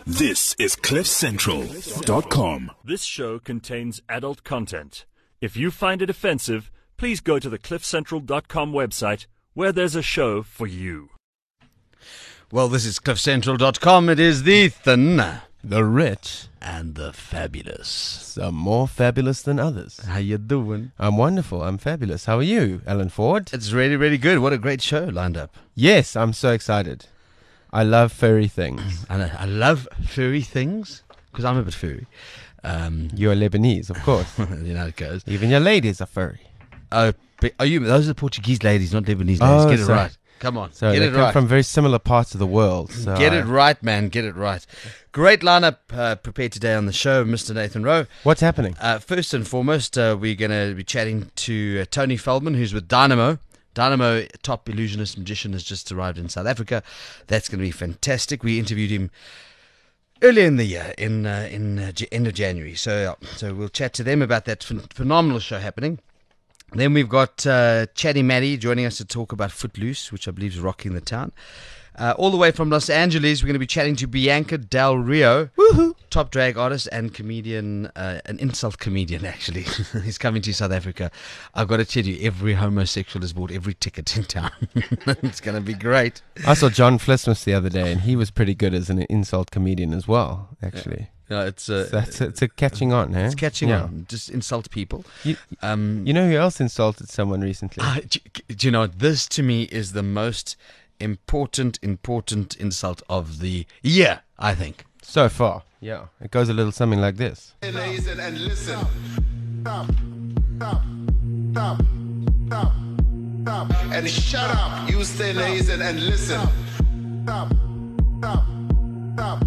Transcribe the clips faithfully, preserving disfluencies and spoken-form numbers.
This is cliff central dot com. This show contains adult content. If you find it offensive, please go to the cliff central dot com website where there's a show for you. Well, this is cliff central dot com. It is the thin, the rich, and the fabulous. Some more fabulous than others. How you doing? I'm wonderful. I'm fabulous. How are you, Alan Ford? It's really, really good. What a great show lined up. Yes, I'm so excited. I love furry things. I, I love furry things because I'm a bit furry. Um, You're Lebanese, of course. you know how it goes. Even your ladies are furry. Oh, but are you? Those are the Portuguese ladies, not Lebanese ladies. Oh, Get it sorry. right. Come on, So get they it come right. from very similar parts of the world. So Get I- it right, man. Get it right. Great lineup uh, prepared today on the show, Mister Nathan Rowe. What's happening? Uh, first and foremost, uh, we're going to be chatting to uh, Tony Feldman, who's with Dynamo. Dynamo, top illusionist magician, has just arrived in South Africa. That's going to be fantastic. We interviewed him earlier in the year, in uh, in uh, J- end of January. So, uh, so we'll chat to them about that ph- phenomenal show happening. Then we've got uh, Chatty Maddie joining us to talk about Footloose, which I believe is rocking the town. Uh, all the way from Los Angeles, we're going to be chatting to Bianca Del Rio, woohoo, top drag artist and comedian, uh, an insult comedian, actually. He's coming to South Africa. I've got to tell you, every homosexual has bought every ticket in town. It's going to be great. I saw John Flismus the other day, and he was pretty good as an insult comedian as well, actually. Yeah, it's, uh, So that's it's a catching on, eh? it's catching Yeah. on. Just insult people. You, Um, you know who else insulted someone recently? Ah, do, do you know, this to me is the most important, important insult of the year, I think. So far. Yeah. It goes a little something like this. Listen and listen. Stop. Stop. Stop. Stop. Stop. And shut up. You stay lazy and listen. Stop. Stop. Stop.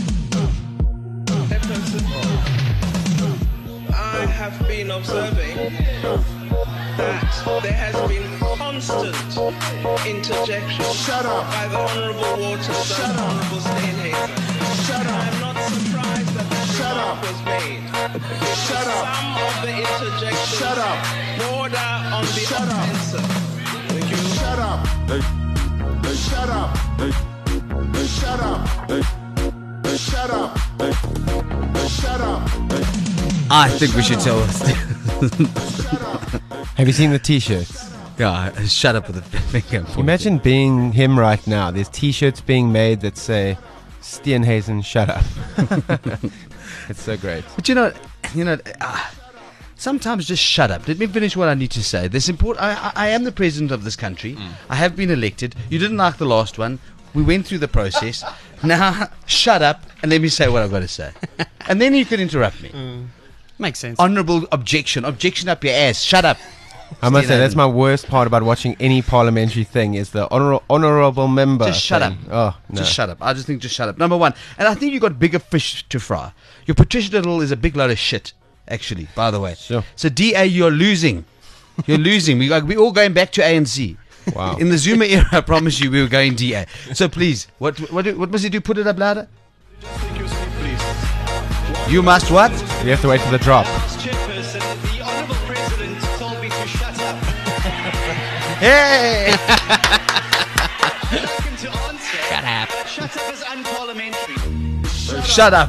I have been observing that there has been constant interjection Shut up. by the Honourable Waters Shut and up. Honourable Steenhagen. Shut I'm up. not surprised that that Shut remark up. was made. Shut up. Some of the interjections Shut up. border on the Shut up. offensive. Thank you. Shut up. Shut up. Shut up. Shut up. Shut up. I think we should tell us. Have you seen the T-shirts? Yeah, shut up with a finger. Imagine being him right now. There's T-shirts being made that say, Steenhazen, shut up. It's so great. But you know, you know, uh, sometimes just shut up. Let me finish what I need to say. This important. I, I, I am the president of this country. I have been elected. You didn't like the last one. We went through the process. Now, shut up and let me say what I've got to say. And then you can interrupt me. Makes sense. Honourable objection. Objection up your ass. Shut up. I must say, Steenhazen. that's my worst part about watching any parliamentary thing is the honor- honourable member Just shut thing. Oh, no. Just shut up. I just think just shut up. Number one. And I think you got bigger fish to fry. Your Patricia Little is a big load of shit, actually, by the way. Sure. So, D A, you're losing. You're losing. We, we're all going back to A N C. Wow. In the Zuma era, I promise you, we were going D A. So please, what what do- what must you do? Put it up louder. Take your seat, please. You must what? You have to wait for the drop. Chairperson, the Honourable President told me to shut up. Hey! Welcome to answer. Shut up. Shut up is unparliamentary. Shut up.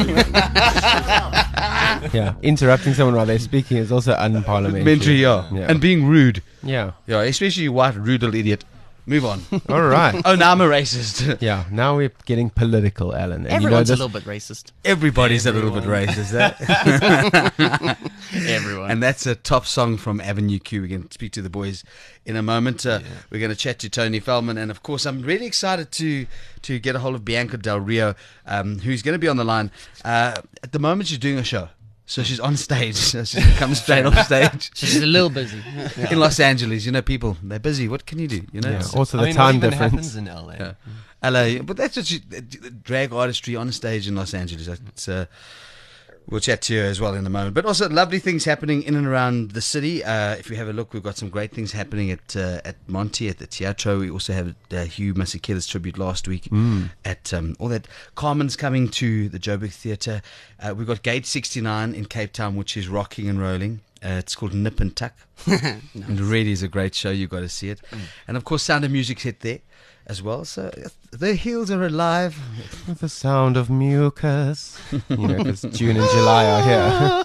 Yeah. Interrupting someone while they're speaking is also unparliamentary. Mentary, yeah. Yeah. And being rude. Yeah. Yeah, especially you white, rude little idiot. Move on. All right. Oh, now I'm a racist. Yeah. Now we're getting political, Alan. And Everyone's you know a this, little bit racist. Everybody's a little bit racist, eh? Everyone. And that's a top song from Avenue Q. We're going to speak to the boys in a moment. Uh, We're going to chat to Tony Feldman. And, of course, I'm really excited to to get a hold of Bianca Del Rio, um, who's going to be on the line. Uh, at the moment, she's doing a show. So she's on stage. So she's going to come straight off stage. She's a little busy. In Los Angeles, you know, people, they're busy. What can you do? You know, yeah. It's- Also, I the mean, time what even difference. happens in L A? Yeah. L A, but that's what you, drag artistry on stage in Los Angeles. It's, uh, we'll chat to you as well in a moment. But also, lovely things happening in and around the city. Uh, if you have a look, we've got some great things happening at uh, at Monty, at the Teatro. We also have uh, Hugh Masekela's tribute last week at um, all that. Carmen's coming to the Joburg Theatre. Uh, we've got Gate sixty-nine in Cape Town, which is rocking and rolling. Uh, it's called Nip and Tuck. And it really is a great show. You've got to see it. And of course, Sound of Music's hit there. as well. So the hills are alive. With the sound of mucus. You know, because June and July are here.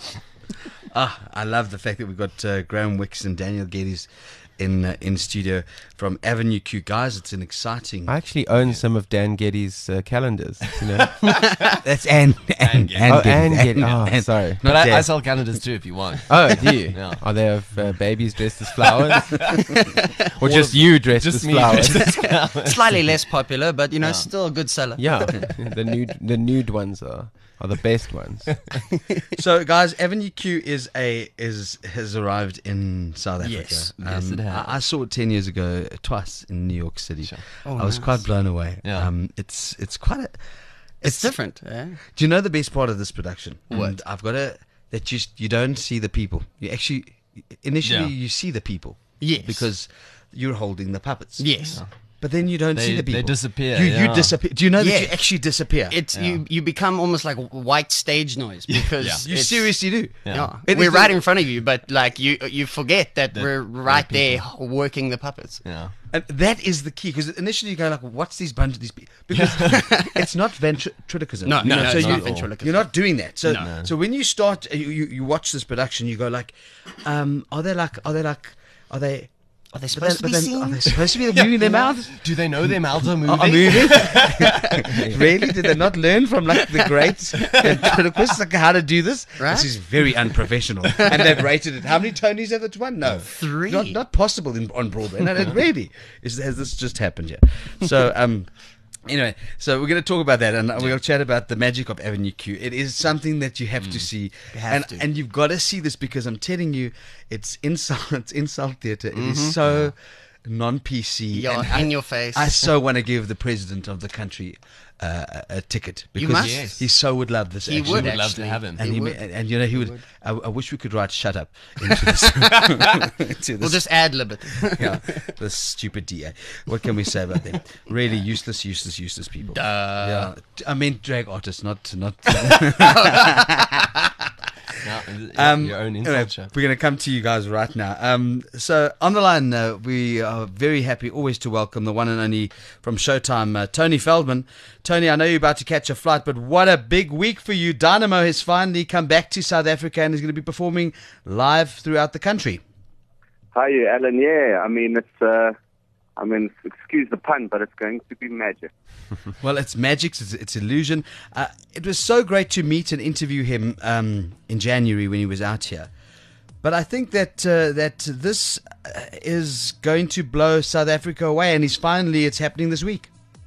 Ah, I love the fact that we've got uh, Graham Wicks and Daniel Geddes in uh, in studio from Avenue Q. Guys, it's an exciting... I actually own some of Dan Geddes' uh, calendars. You know? That's Anne. Anne, Anne, Oh, Geddes. Anne Anne- Geddes. Oh, Anne- sorry. Not But I, Dan. I sell calendars too if you want. Oh, do you? Yeah. Are they of uh, babies dressed as flowers? Or just you dressed Just as me flowers? Slightly less popular, but you know, Yeah. still a good seller. Yeah, the nude, the nude ones are, are the best ones. So, guys, Avenue Q is a is has arrived in South Africa. Yes, yes, it has. I, I saw it ten years ago, twice in New York City. Sure. Oh, I was nice. quite blown away. Yeah. Um, it's it's quite a. It's different. Eh? Do you know the best part of this production? What? And I've got a that you you don't see the people. You actually initially Yeah. you see the people. Yes. Because you're holding the puppets. Yes. But then you don't They- see the they people. disappear, You you yeah. disappear. Do you know that you Yeah. actually disappear? It's you. You become almost like white stage noise because Yeah. you it's- seriously do. Yeah. Yeah. It We're is right the- in front of you, but like you, you forget that That we're there right are there working the puppets. Yeah. And that is the key, because initially you go like, "What's these bunch of these people?" Because it's not ventriloquism. No, You no, know, no, so it's you, not ventriloquism. You're not doing that. So, No. so when you start, you, you you watch this production, you go like, um, "Are they like? Are they like? Are they? Are they but supposed to then- be but then- seen? Are they supposed to be moving their mouths? Do they know their mouths are moving? Are moving? Really? Did they not learn from like the great ventriloquists like how to do this? Right. This is very unprofessional. And they've rated it. How many Tonys have it won? No, Three. Not, not possible in, on Broadway. No, it really is. Has this just happened yet? So, um. Anyway, so we're going to talk about that, and we're going to chat about the magic of Avenue Q. It is something that you have to see, have and to. and you've got to see this because I'm telling you, it's insult, it's insult theatre. It is so non-P C. Yeah, and I- in your face. I so want to give the president of the country uh, a, a ticket because must. Yes. he so would love this. He actually. would would love actually. to have him. And, He he, would. and, and you know he would. I, I wish we could write "shut up" into this. into We'll this just ad lib it. yeah, the stupid D A. What can we say about them? Really useless, useless, useless people. Yeah, I mean drag artists, not not. Yeah, Um, your own anyway, insult show. we're going to come to you guys right now. Um, so on the line, uh, we are very happy always to welcome the one and only from Showtime, uh, Tony Feldman. Tony, I know you're about to catch a flight, but what a big week for you. Dynamo has finally come back to South Africa and is going to be performing live throughout the country. Hi, Alan. Yeah, I mean, it's, uh, I mean, excuse the pun, but it's going to be magic. Well, it's magic, it's, it's illusion. Uh, it was so great to meet and interview him um, in January when he was out here. But I think that uh, that this uh, is going to blow South Africa away, and he's finally, it's happening this week.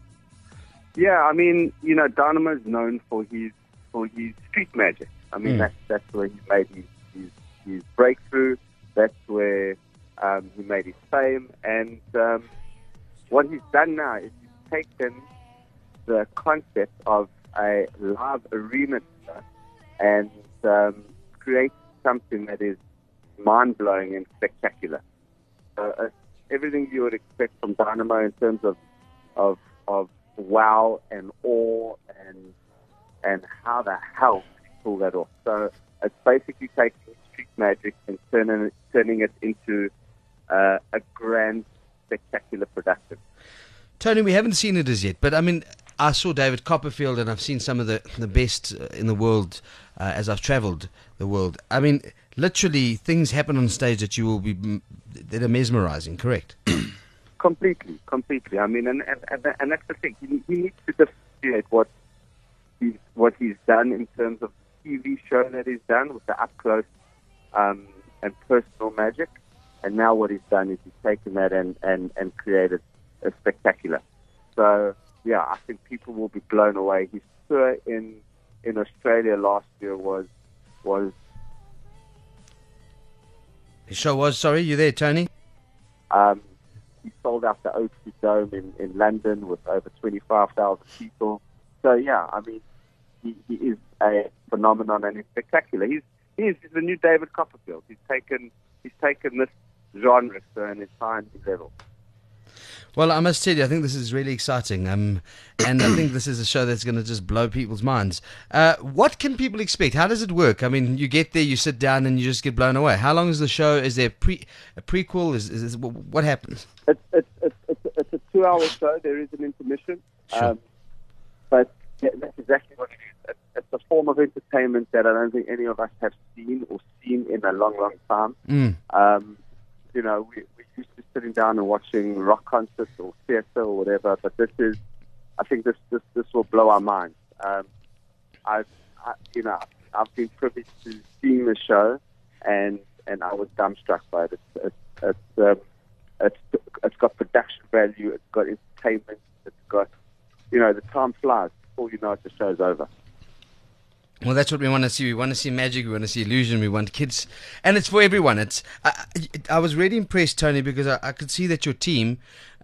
Yeah, I mean, you know, Dynamo is known for his for his street magic. I mean, Mm. that's that's where he made his his, his breakthrough. That's where um, he made his fame. And um, what he's done now is he's taken the concept of a live arena tour and um, create something that is mind-blowing and spectacular. Uh, uh, everything you would expect from Dynamo in terms of of of wow and awe and and how the hell did he pull that off. So it's basically taking street magic and turning it, turning it into uh, a grand, spectacular production. Tony, we haven't seen it as yet, but I mean, I saw David Copperfield, and I've seen some of the, the best uh, in the world uh, as I've travelled the world. I mean, literally, things happen on stage that you will be mm, that are mesmerising. Correct? Completely, completely. I mean, and and, and, and that's the thing. He, he needs to differentiate what he's what he's done in terms of the T V show that he's done with the up close um, and personal magic, and now what he's done is he's taken that and and and created a spectacular. So yeah, I think people will be blown away. His tour in in Australia last year was was The show was, sorry, you there, Tony? Um, he sold out the O two Dome in, in London with over twenty-five thousand people. So, yeah, I mean, he, he is a phenomenon and he's spectacular. He's, he is he's the new David Copperfield. He's taken he's taken this genre to an entire new level. Well, I must tell you, I think this is really exciting, um, and I think this is a show that's going to just blow people's minds. Uh, what can people expect? How does it work? I mean, you get there, you sit down, and you just get blown away. How long is the show? Is there pre a prequel? Is, is, is what happens? It's it's it's it's, it's a two-hour show. There is an intermission. Sure. Um, but yeah, that's exactly what it is. It's, it's a form of entertainment that I don't think any of us have seen or seen in a long, long time. Mm. Um, you know, we, we're used to sitting down and watching rock concerts or theatre or whatever, but this is, I think this, this, this will blow our minds. Um, I've, I, you know, I've been privileged to seeing the show, and, and I was dumbstruck by it. It's, it's, it's, um, it's, it's got production value, it's got entertainment, it's got, you know, the time flies. Before you know it, the show's over. Well, that's what we want to see. We want to see magic. We want to see illusion. We want kids, and it's for everyone. It's. I, I was really impressed, Tony, because I, I could see that your team,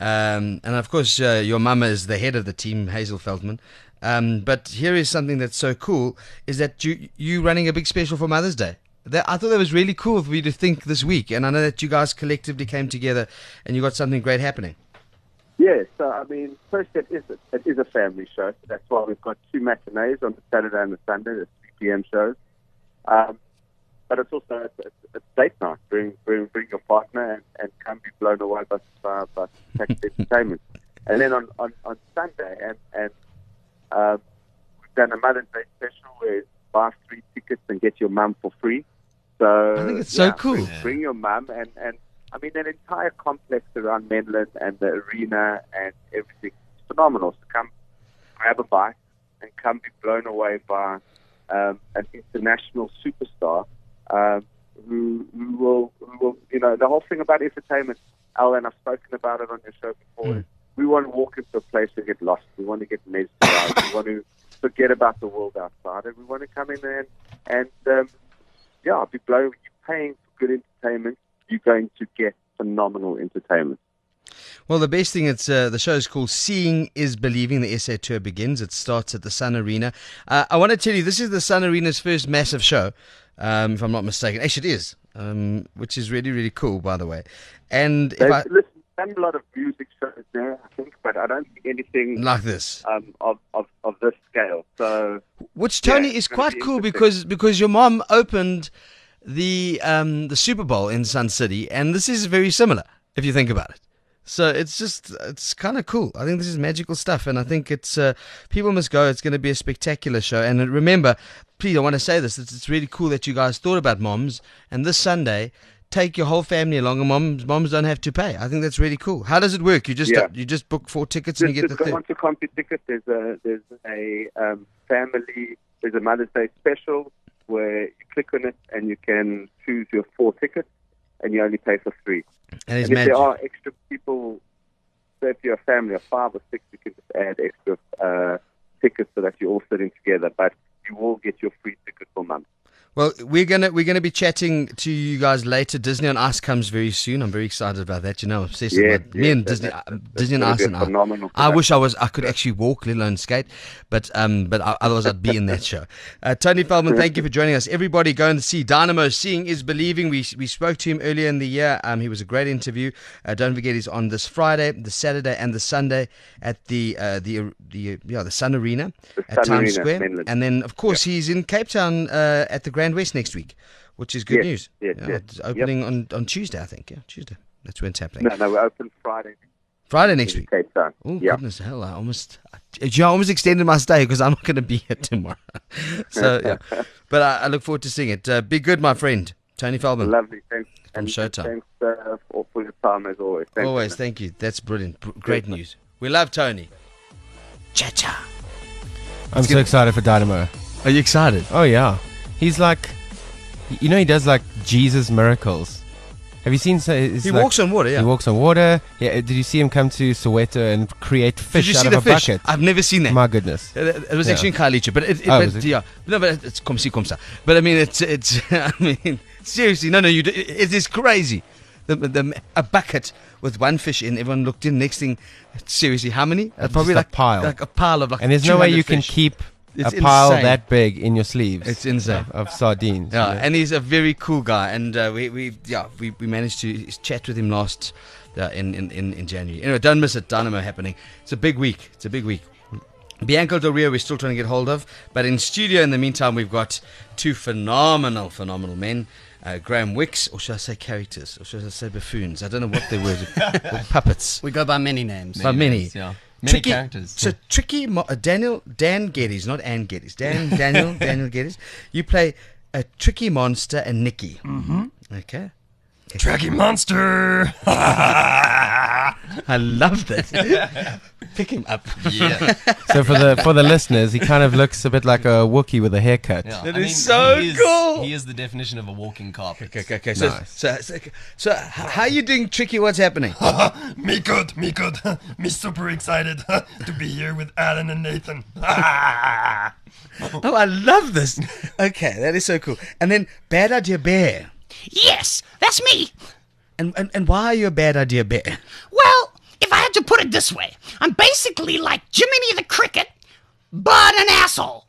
um, and of course uh, your mama is the head of the team, Hazel Feldman. Um, but here is something that's so cool: is that you you running a big special for Mother's Day. That, I thought that was really cool for you to think this week, and I know that you guys collectively came together and you got something great happening. Yeah, so I mean, first it is a, it is a family show. That's why we've got two matinees on the Saturday and the Sunday, the three p.m. shows. Um, but it's also it's, it's date night. Bring bring bring your partner and, and come be blown away by by, by spectacular entertainment. And then on, on, on Sunday, and and um, we've done a Mother's Day special where buy three tickets and get your mum for free. So I think it's yeah, so cool. Bring, bring your mum and and. I mean, that entire complex around Menlyn and the arena and everything is phenomenal. So come grab a bite and come be blown away by um, an international superstar um, who, who will, who will, you know, the whole thing about entertainment, Al, and I've spoken about it on your show before, Mm. is we want to walk into a place and get lost. We want to get mesmerized. We want to forget about the world outside. And we want to come in there and, and um, yeah, be blown. You're paying for good entertainment. You're going to get phenomenal entertainment. Well, the best thing, it's uh, the show is called Seeing is Believing. The S A Tour begins. It starts at the Sun Arena. Uh, I want to tell you, this is the Sun Arena's first massive show, um, if I'm not mistaken. Actually, it is, um, which is really, really cool, by the way. And if They've I, listen, done a lot of music shows there, I think, but I don't think anything like this, um, of, of, of this scale. So, which Tony yeah, is it's gonna quite be cool interesting. because because your mom opened the um, the Super Bowl in Sun City, and this is very similar if you think about it. So it's just it's kind of cool. I think this is magical stuff, and I think it's uh, people must go. It's going to be a spectacular show. And remember, please, I want to say this: it's, it's really cool that you guys thought about moms. And this Sunday, take your whole family along, and moms moms don't have to pay. I think that's really cool. How does it work? You just Yeah. you just book four tickets just, and you get just the go thing. on to CompuTicket. There's a there's a um, family. There's a Mother's Day special where you click on it and you can choose your four tickets, and you only pay for three. And it's And if magic. there are extra people, so if you're a family of five or six, you can just add extra uh, tickets so that you're all sitting together. But you will get your free ticket for months. Well, we're gonna we're gonna be chatting to you guys later. Disney on Ice comes very soon. I'm very excited about that. You know, I'm obsessed Yeah, with me yeah, and that- Disney. that- uh, that's Disney on gonna Ice be a and I. phenomenal I wish I production. was. I could actually walk, let alone skate. But um, but I- otherwise I'd be in that show. Uh, Tony Feldman, thank you for joining us. Everybody, go and see Dynamo. Seeing is believing. We we spoke to him earlier in the year. Um, he was a great interview. Uh, don't forget, he's on this Friday, the Saturday, and the Sunday at the uh, the the yeah the Sun Arena The at Sun Times Arena, Square, Menlyn. and then of course he's in Cape Town uh, at the Grand West next week, which is good Yes, news. yes, Yeah, yes. It's opening on, on Tuesday, I think. Yeah, Tuesday. That's when it's happening. No, no, we're open Friday. Friday next in week. Cape Town. Oh, yeah. goodness hell. I almost, I, I almost extended my stay because I'm not going to be here tomorrow. so, yeah. But I, I look forward to seeing it. Uh, be good, my friend. Tony Feldman. Lovely. Thanks. From and Showtime. Thanks uh, for, for your time as always. Thanks, Always, man. thank you. That's brilliant. Br- great news. We love Tony. Cha-cha. I'm so excited for Dynamo. Are you excited? Oh yeah, he's like, you know, he does like Jesus miracles. Have you seen? So it's He like- walks on water, yeah. He walks on water. Yeah. Did you see him come to Soweto and create fish Did you out see of the a fish? bucket? I've never seen that. My goodness. Uh, It was Yeah. actually in Khayelitsha, but it, it, Oh, but, was it? yeah, no, but it's komsi komsa. But I mean, it's it's. I mean, seriously, no, no, you. do- It is crazy. The, the a bucket with one fish in. Everyone looked in. Next thing, seriously, how many? Uh, Just probably a like pile. like a pile of like. And there's no way two hundred you can fish. keep It's a pile insane. that big in your sleeves. It's insane. Of, of sardines. Yeah, you know. and he's a very cool guy, and uh, we, we yeah we, we managed to chat with him last uh, in, in, in in January. Anyway, don't miss it. Dynamo happening. It's a big week. It's a big week. Bianca Del Rio we're still trying to get hold of, but in studio in the meantime we've got two phenomenal, phenomenal men. uh, Graham Wicks, or should I say characters, or should I say buffoons? I don't know what they were. Or puppets. We go by many names. By many. names, yeah. Many Tricky, characters. So Tricky, Mo- uh, Daniel, Dan Geddes, not Ann Geddes. Dan, Daniel, Daniel Geddes. You play a Tricky Monster and Nikki. Mm-hmm. Okay. Tricky Monster. I love that. Pick him up. Yeah. So for the for the listeners, he kind of looks a bit like a Wookiee with a haircut. Yeah. That I is mean, so he is, cool. He is the definition of a walking carpet. Okay, okay, okay. So, Nice. so, so, so, h- how are you doing, Tricky? What's happening? Me good, me good. Me super excited to be here with Alan and Nathan. Oh, I love this. Okay, that is so cool. And then Bad Idea Bear. Yes, that's me. And, and and why are you a Bad Idea Bear? Well, if I had to put it this way, I'm basically like Jiminy the Cricket, but an asshole.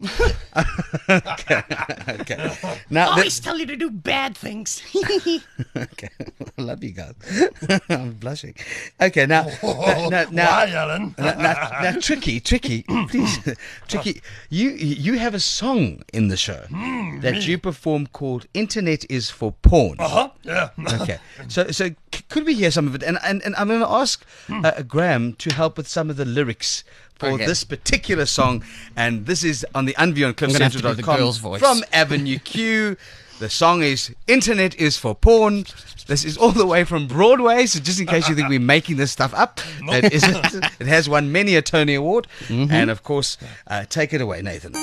Okay. Now, Always that- tell you to do bad things. okay. I love you guys. I'm blushing. Okay, now, now, now, now, Why, Alan? now, now, now, Tricky, Tricky, please, Tricky, you you have a song in the show that you perform called "Internet Is for Porn." Huh? Yeah. Okay, so so c- could we hear some of it? And and, and I'm going to ask uh, Graham to help with some of the lyrics for Okay. this particular song, and this is on the Unview on cliff gonna have to central do dot the com girl's voice. from Avenue Q. The song is "Internet Is for Porn." This is all the way from Broadway, so just in case you think we're making this stuff up, it isn't. It has won many a Tony Award, and of course, uh, take it away, Nathan.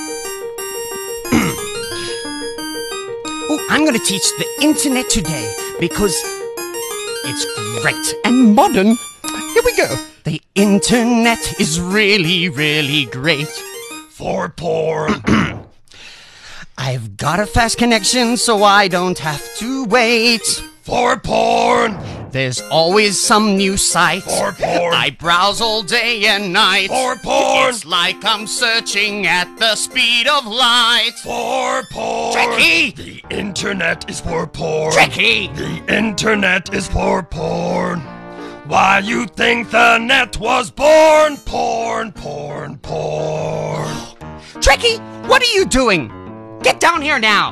Oh, I'm going to teach the internet today because it's great and modern. Here we go. The internet is really, really great. For porn. I've got a fast connection so I don't have to wait. For porn. There's always some new site. For porn. I browse all day and night. For porn. It's like I'm searching at the speed of light. For porn. Tricky! The internet is for porn. Tricky! The internet is for porn. Why you think the net was born? Porn, porn, porn. Tricky, what are you doing? Get down here now.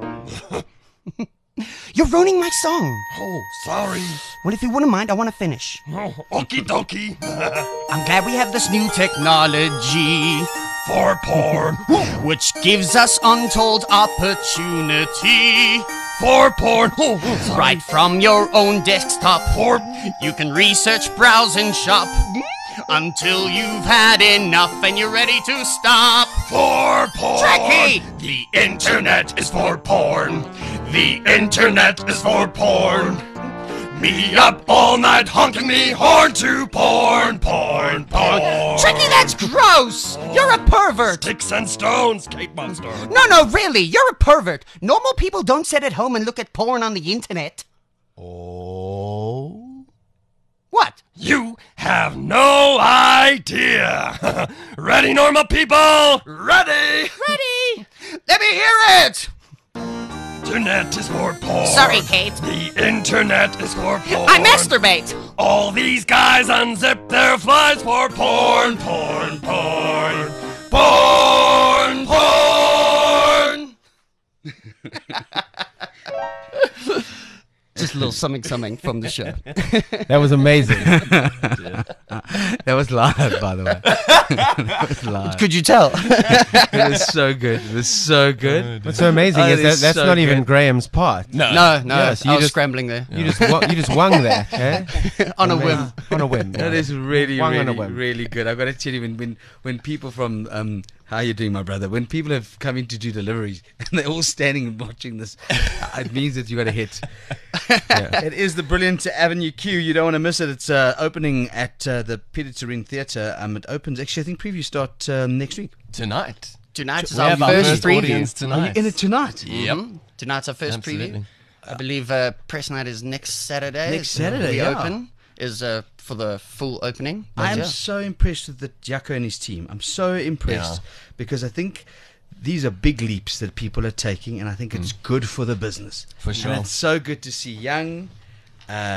You're ruining my song. Oh, sorry. Well, if you wouldn't mind, I want to finish. Oh, okie dokie. I'm glad we have this new technology, For porn. which gives us untold opportunity. For porn. Oh, sorry. Right from your own desktop, For you can research, browse, and shop until you've had enough and you're ready to stop. For porn. Tricky! The internet is for porn. The internet is for porn. Me up all night honking me horn to porn, porn, porn. Tricky, that's gross! You're a pervert! Sticks and stones, Kate Monster. No, no, really, you're a pervert. Normal people don't sit at home and look at porn on the internet. Oh. What? You have no idea. Ready, normal people? Ready? Ready? Let me hear it! Internet is for porn. Sorry, Kate. The internet is for porn. I masturbate! All these guys unzip their flies for porn, porn, porn, porn, porn. Just a little something, something from the show. That was amazing. That was live, by the way. That was live. Could you tell? It was so good. It was so good. What's so amazing Oh, is it that is that's so not even good. Graham's part. No. No, no, Yes, you I was just- scrambling there. You just wa- you just wung there, eh? On a whim. On a whim. That is really, Wang on a really, whim. really good. I've got to tell you, when when, when people from um, how you doing, my brother? When people have come in to do deliveries and they're all standing and watching this, it means that you got a hit. Yeah. It is the brilliant Avenue Q. You don't want to miss it. It's uh, opening at uh, the Peter Turing Theatre. Um, it opens actually. I think previews start um, next week. Tonight. Tonight's We our have our first first preview. audience Are you tonight. in it tonight? Yep. Mhm. Tonight's our first Absolutely. preview. I believe uh, press night is next Saturday. Next Saturday, We yeah. open is uh, for the full opening. But I am yeah. so impressed with the Jacko and his team. I'm so impressed Yeah. because I think these are big leaps that people are taking, and I think it's good for the business. For sure. And it's so good to see young, uh,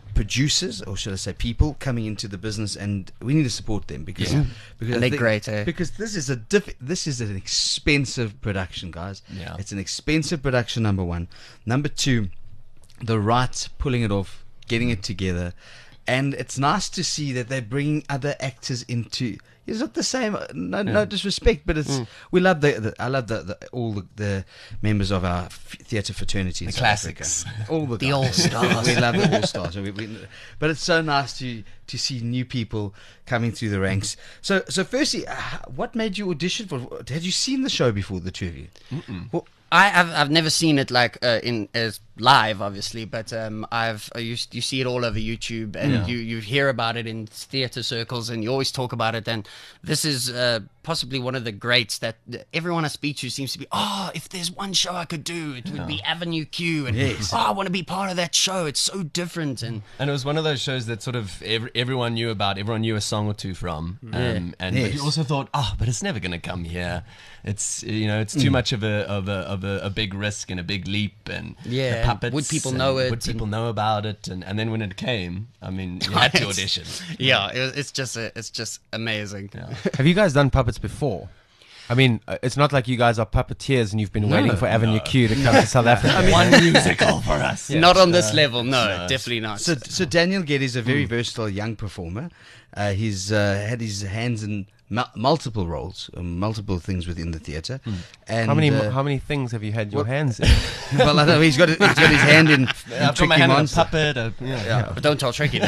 producers, or should I say, people coming into the business, and we need to support them because Yeah. because And I they're think- great, eh? Because this is a diff- this is an expensive production, guys. Yeah. It's an expensive production. Number one, number two, the rights, pulling it off, getting it together, and it's nice to see that they're bringing other actors into. It's not the same. No, no disrespect, but it's Mm. we love the, the I love the, the all the, the members of our f- theatre fraternity. in The South classics. Africa. All the The guys. all-stars. We love the all stars. We, we, but it's so nice to to see new people coming through the ranks. So so firstly, uh, what made you audition for? Had you seen the show before, the two of you? Well, I, I've I've never seen it like uh, in as live, obviously, but um, I've uh, you you see it all over YouTube, and Yeah. you you hear about it in theatre circles, and you always talk about it. And this is uh, possibly one of the greats that everyone I speak to seems to be. Oh, if there's one show I could do, it would be Avenue Q, and Yes. oh, I want to be part of that show. It's so different, and And it was one of those shows that sort of every, everyone knew about, everyone knew a song or two from. Um, and Yes. but you also thought, oh, but it's never going to come here. It's, you know, it's too much of a of a of a, a big risk and a big leap, and Yeah, the and puppets. would people and know it, Would people and- know about it? And, and then when it came, I mean, you had to audition. yeah, it, it's just a, it's just amazing. Have you guys done puppets before? I mean, uh, it's not like you guys are puppeteers and you've been waiting for Avenue Q to come to South Africa. One musical for us. Not on this level, no, definitely not. So, so Daniel Gedde is a very versatile young performer. Uh, he's uh, had his hands in mu- multiple roles, uh, multiple things within the theatre. And How many uh, how many things have you had your what- hands in? well, I know he's got he's got his hand in, in I've got my Tricky hand on a Monster. puppet. Uh, yeah. Yeah. But don't tell Tricky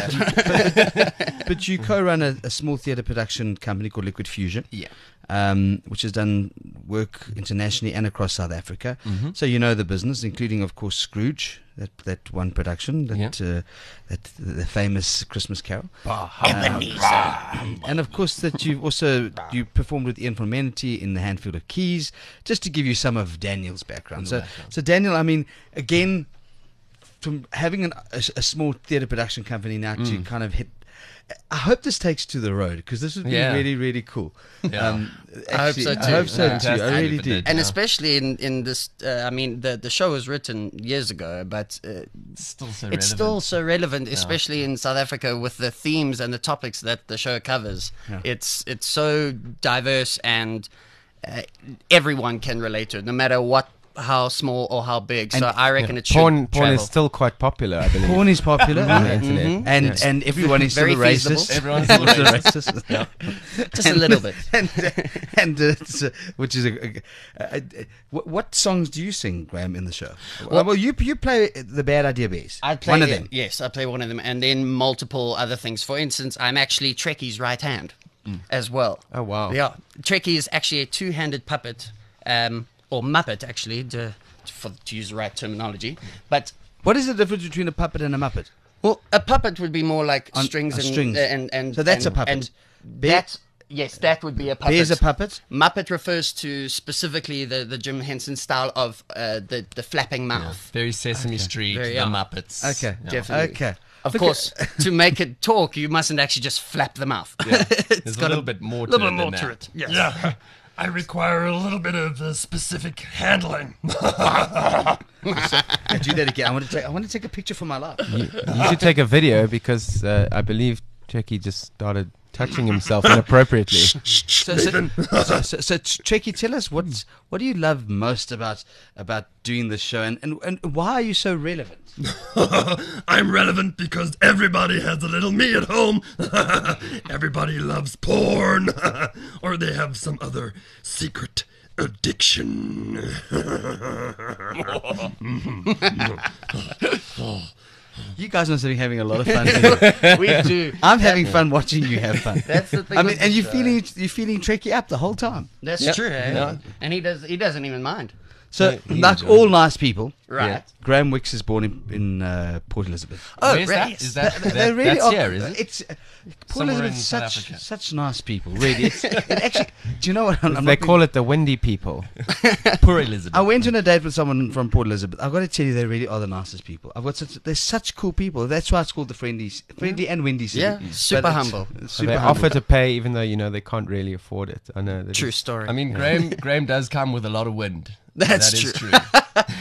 that. But you co-run a, a small theatre production company called Liquid Fusion. Yeah. Um, which has done work internationally and across South Africa. Mm-hmm. So you know the business, including of course Scrooge, that that one production, that uh, that the famous Christmas Carol, Um, and of course that you also you performed with Ian from Menity in The Handful of Keys. Just to give you some of Daniel's background. So so Daniel, I mean, again, from having an, a, a small theatre production company now to Mm. kind of hit. I hope this takes to the road because this would be Yeah. really, really cool. Yeah. Um, I hope actually, so I too. hope so Yeah. too. I Fantastic really if it do. did. And Yeah. especially in in this, uh, I mean, the the show was written years ago, but uh, Still so it's still so relevant, especially in South Africa with the themes and the topics that the show covers. Yeah. It's it's so diverse, and uh, everyone can relate to it, no matter what, how small or how big. So And- I reckon it should Porn, porn travel. is still quite popular, I believe. Porn is popular, on the uh, internet. and Yeah. and everyone is Very still a feasible. racist. Everyone's still Also racist. racist. Just a little bit. and and uh, it's, uh, which is a, a, a, a- what, what songs do you sing, Graham, in the show? Well, well you you play the Bad Idea Bass. I play one of them. Yes, I play one of them, and then multiple other things. For instance, I'm actually Trekkie's right hand as well. Oh, wow. Yeah, Trekkie is actually a two-handed puppet, um, or muppet, actually, to, for, to use the right terminology. But What is the difference between a puppet and a muppet? well, a puppet would be more like On- strings uh, and, strings. and and So that's and, a puppet. And Bear- that's yes, that would be a puppet. Bear's a puppet. Muppet refers to specifically the, the Jim Henson style of uh, the the flapping mouth. Very Sesame Street, Very, the yeah. Muppets. Okay, Yeah. Definitely. Okay. Of Look course, to make it talk, you mustn't actually just flap the mouth. Yeah. It's There's a got little bit more to little it bit more than to that. it. Yes. Yeah, I require a little bit of uh, specific handling. I do that again. I want to take. I want to take a picture for my life. You, you should take a video because uh, I believe Jackie just started touching himself inappropriately. So, so, so, so, so Trekkie, tell us what what do you love most about about doing this show, and, and, and why are you so relevant? I'm relevant because everybody has a little me at home. Everybody loves porn, or they have some other secret addiction. You guys must be having a lot of fun today. We do. I'm having fun watching you have fun. That's the thing. I mean, with and the you're show. feeling you're feeling Trekkie up the whole time. That's Yep. true. Eh? Yeah. And he does. He doesn't even mind. So, he like enjoys all nice people, Right. Graham Wicks is born in, in uh, Port Elizabeth. Oh, Where's really? that? Is that, They that really that's are. here, is it? It's uh, Port Somewhere Elizabeth. in South Such Africa. such nice people, really. It's, it actually, do you know what? I'm, I'm They not call it the windy people. Poor Elizabeth. I went on a date with someone from Port Elizabeth. I've got to tell you, they really are the nicest people. I've got such, they're such cool people. That's why it's called the friendly, friendly and windy city. Yeah, But super it's- humble. it's So super they humble. offer to pay even though you know they can't really afford it. I know. That True is- story. I mean, Graham Graham does come with a lot of wind. That's That is true. true.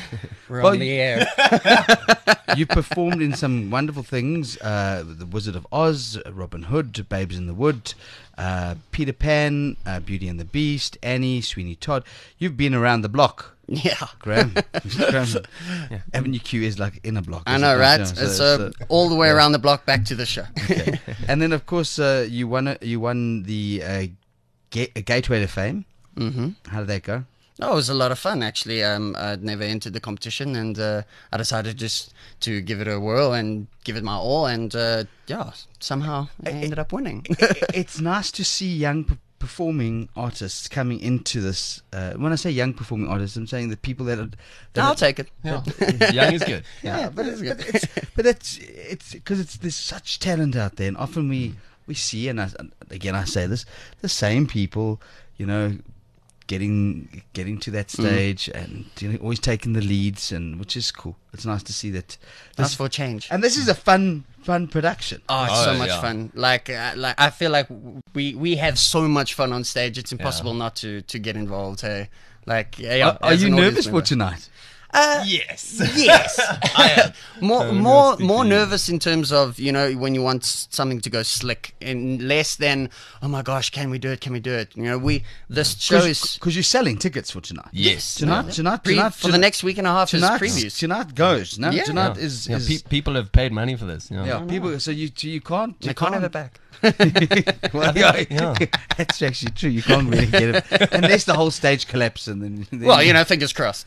We're Well, on the air. You performed in some wonderful things: uh, The Wizard of Oz, Robin Hood, Babes in the Wood, uh, Peter Pan, uh, Beauty and the Beast, Annie, Sweeney Todd. You've been around the block, Yeah. Graham. Graham. Yeah. Avenue Q is like in a block. I isn't know, it? right? Yeah, So, so- so- all the way around the block back to the show. Okay. And then, of course, uh, you won. A, you won the uh, ga- Gateway to Fame. Mm-hmm. How did that go? Oh, it was a lot of fun, actually. Um, I'd never entered the competition, and uh, I decided just to give it a whirl and give it my all, and uh, yeah, somehow I ended up winning. It's nice to see young p- performing artists coming into this. Uh, when I say young performing artists, I'm saying the people that are. That I'll are, take it. Yeah. Young is good. Yeah, but it's, but it's but it's it's because it's there's such talent out there, and often we we see, and I, again I say this, the same people, you know, getting getting to that stage, mm. and you know, always taking the leads, and which is cool. It's nice to see that. That's for change. And this is a fun fun production. Oh, it's Oh, so much yeah. fun! Like, uh, like I feel like we we have so much fun on stage. It's impossible not to to get involved. Hey, like, yeah. yeah, Are, are as you an audience nervous for member. tonight? Uh, Yes. Yes, I am. more So more nervous more for you. nervous in terms of, you know, when you want s- something to go slick, and less than, oh my gosh, can we do it? Can we do it? You know, we this show is Because you're selling tickets for tonight. Yes. Tonight, Yeah. tonight, pre- tonight, for the next week and a half is tonight, previews. tonight goes. No, Yeah. tonight Yeah. is, Yeah, is pe- people have paid money for this. Yeah. yeah, people. So you so you can't you They can't have it back. well, yeah, yeah. that's actually true. You can't really get it unless the whole stage collapses, and then, then Well, you know, fingers crossed.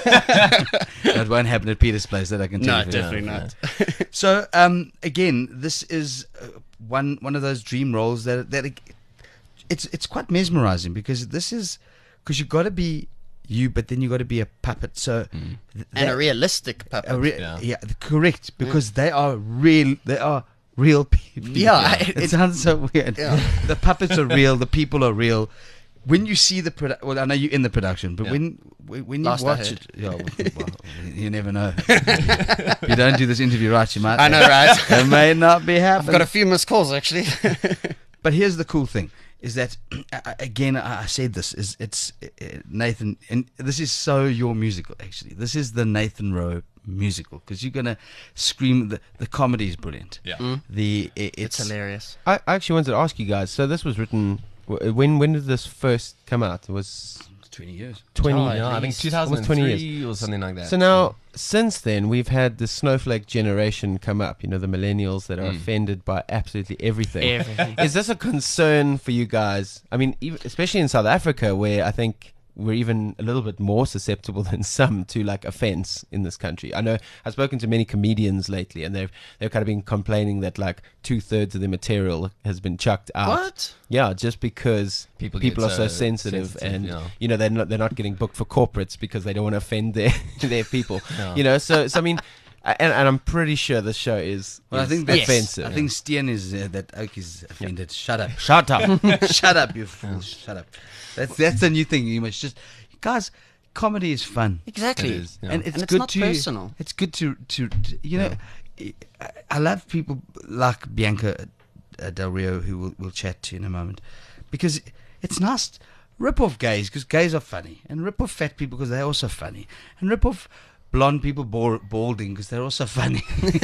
that won't happen at Peter's place. That I can tell No, you. definitely Yeah. not. So, um, again, this is uh, one one of those dream roles that that it, it's it's quite mesmerizing because this is because you've got to be you, but then you got to be a puppet. So, th- And that- a realistic puppet. a re- Yeah. yeah. correct, because they are real. They are real people. Yeah, it, it- sounds so weird. Yeah. The puppets are real. The people are real. When you see the produ- well, I know you're in the production, but Yeah. when when when you Last I watch heard. it, yeah, well, well, you never know. If you don't do this interview right, you might. I know, right? It may not be I've happening. got a few missed calls, actually. But here's the cool thing: is that I- I- again, I I said this is it's uh, Nathan, and this is so your musical. Actually, this is the Nathan Rowe musical because you're gonna scream. The the comedy is brilliant. Yeah. Mm. The it, It's it's, hilarious. I I actually wanted to ask you guys. So this was written. wh- When when did this first come out? It was twenty years. twenty. Oh, Yeah, I think least. two thousand Almost twenty three or something like that. So now, since then, we've had the snowflake generation come up. You know, the millennials that are Mm. offended by absolutely everything. Everything. Is this a concern for you guys? I mean, even, especially in South Africa, where I think we're even a little bit more susceptible than some to like offense in this country. I know I've spoken to many comedians lately, and they've they've kind of been complaining that like two thirds of the material has been chucked out. What? Yeah, just because People people, get are so so sensitive, sensitive, and yeah. you know they're not they're not getting booked for corporates because they don't want to offend their their people. Yeah. You know, so so I mean, and, and I'm pretty sure this show is, Well, I is think that's, offensive. I think Stian is uh, that Oak is offended. Shut up. Shut up. Shut up, you fool. Shut up. That's that's the new thing. You must just guys. Comedy is fun. Exactly. It is, yeah. And it's And it's good not to personal. It's good to to, to you know. I, I love people like Bianca uh, Del Rio, who we'll, we'll chat to in a moment, because it's nice. Rip off gays because gays are funny, and rip off fat people because they're also funny, and rip off blonde people bald, balding because they're also funny.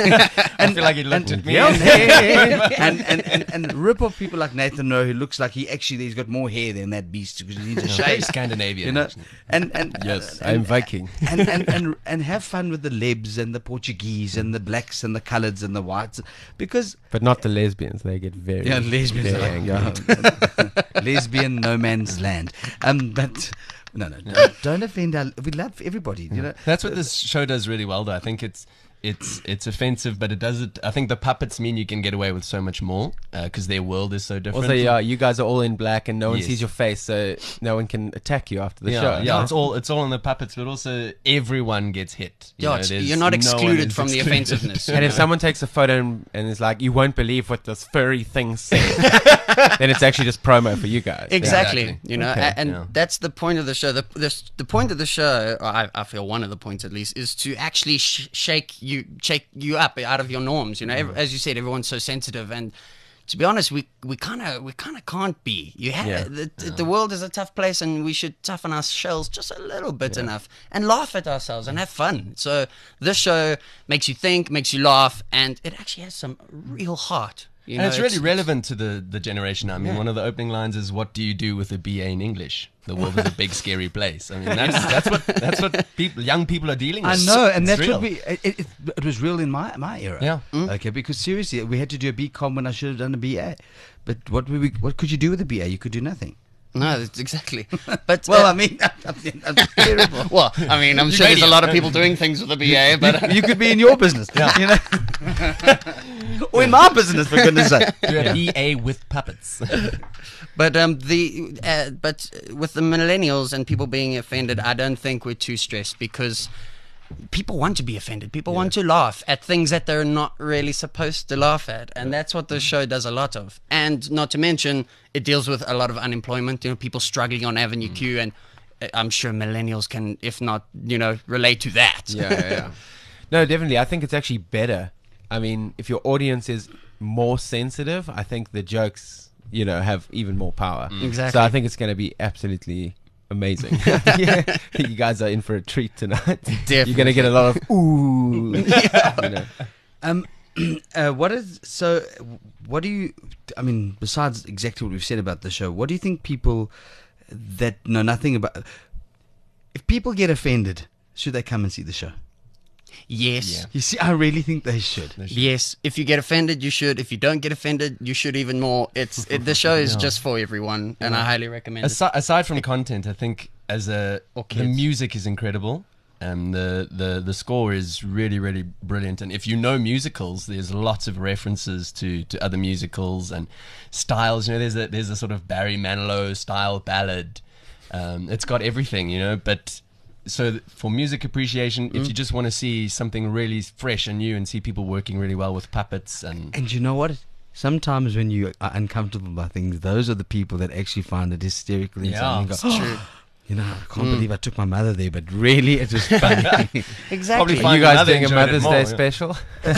I feel like he looked at me. and, and, and, and, and rip off people like Nathan Rowe, who looks like he actually he's got more hair than that beast because he needs a Very shave. Scandinavian. You know, actually. and and Yes, and, I'm Viking. and, and, and and have fun with the Lebs and the Portuguese and the blacks and the coloureds and the whites, because But not the lesbians. They get very yeah, lesbians, very are- angry. yeah. lesbian no man's land. Um, but no, no, don't, don't offend our. We love everybody. You know, That's what this show does really well, though. I think it's it's it's offensive, but it does it. I think the puppets mean you can get away with so much more because their world is so different. Also, yeah, you guys are all in black, and no one Yes. sees your face, so no one can attack you after the yeah, show. yeah, it's all it's all in the puppets, but also everyone gets hit. You Yeah, know, it's- there's you're not no one excluded is from the excluded. offensiveness. And if someone takes a photo and, and is like, "You won't believe what this furry thing said," then it's actually just promo for you guys. Exactly. Exactly. You know, Okay, a- and yeah. that's the point of the show. The, the the point of the show, or I, I feel one of the points at least, is to actually sh- shake you shake you up out of your norms. You know, Ev- as you said, everyone's so sensitive, and to be honest, we we kind of we kind of can't be. You have Yeah. the, the, the world is a tough place, and we should toughen our shells just a little bit enough and laugh at ourselves and have fun. So this show makes you think, makes you laugh, and it actually has some real heart. You And know, it's really relevant to the, the generation. I mean, one of the opening lines is, "What do you do with a B A in English? The world is a big, scary place." I mean, that's that's what that's what people, young people are dealing with. I know, and It's that's real. what we. It, it, it was real in my my era. Yeah. Okay, because seriously, we had to do a B Com when I should have done a B A. But what would we? What could you do with a B A? You could do nothing. No, that's exactly. But Well, uh, I mean, that's terrible. well, I mean, I'm sure there's a lot of people doing things with a B A, but you, you could be in your business, you know, or in my business, for goodness' sake. Do a B A with puppets. But um, the uh, but with the millennials and people being offended, I don't think we're too stressed because people want to be offended. People want to laugh at things that they're not really supposed to laugh at, and that's what the show does a lot of. And not to mention, it deals with a lot of unemployment. You know, people struggling on Avenue Q, and uh, I'm sure millennials can, if not, you know, relate to that. Yeah, yeah, yeah. No, definitely. I think it's actually better. I mean, if your audience is more sensitive, I think the jokes, you know, have even more power. Exactly. So I think it's going to be absolutely amazing. Yeah. You guys are in for a treat tonight. Definitely. You're going to get a lot of ooh. You know. Um, uh, what is so? What do you? I mean, besides exactly what we've said about the show, what do you think people that know nothing about? If people get offended, should they come and see the show? Yes. You see, I really think they should. Yes, if you get offended, you should. If you don't get offended, you should even more. It's it, the show is just for everyone, and I highly recommend it. Aside, aside from content, I think as a Or the kids. music is incredible. Um, the, the the score is really really brilliant, and if you know musicals, there's lots of references to, to other musicals and styles. You know, there's a there's a sort of Barry Manilow style ballad. Um, it's got everything, you know. But so th- for music appreciation, if you just want to see something really fresh and new and see people working really well with puppets and And you know what? Sometimes when you are uncomfortable by things, those are the people that actually find it hysterical. Yeah, and go, it's "Oh, you know, I can't believe I took my mother there, but really, it was funny." Exactly. Probably Are you guys mother doing a enjoyed it Mother's more, Day yeah. special?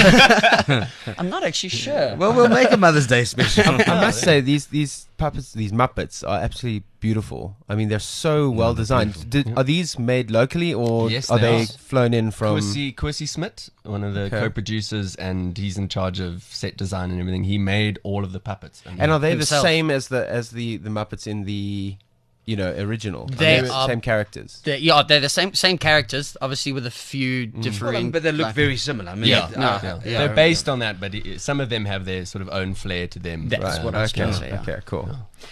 I'm not actually sure. Well, we'll make a Mother's Day special. I must say these these puppets, these Muppets, are absolutely beautiful. I mean, they're so well designed. Did, are these made locally, or Yes, are they they are. flown in from? Kwesi, Kwesi Smith, one of the Okay. co-producers, and he's in charge of set design and everything. He made all of the puppets. And, And are they Himself. the same as the as the the Muppets in the, you know, original? They are they the are- same characters. They're, yeah, they're the same same characters, obviously with a few differing. but they look like- very similar. I mean, Yeah, they- no, uh, yeah. yeah. They're based on that, but it, some of them have their sort of own flair to them. That's Uh, what I was Okay, going to say. Yeah. okay, cool.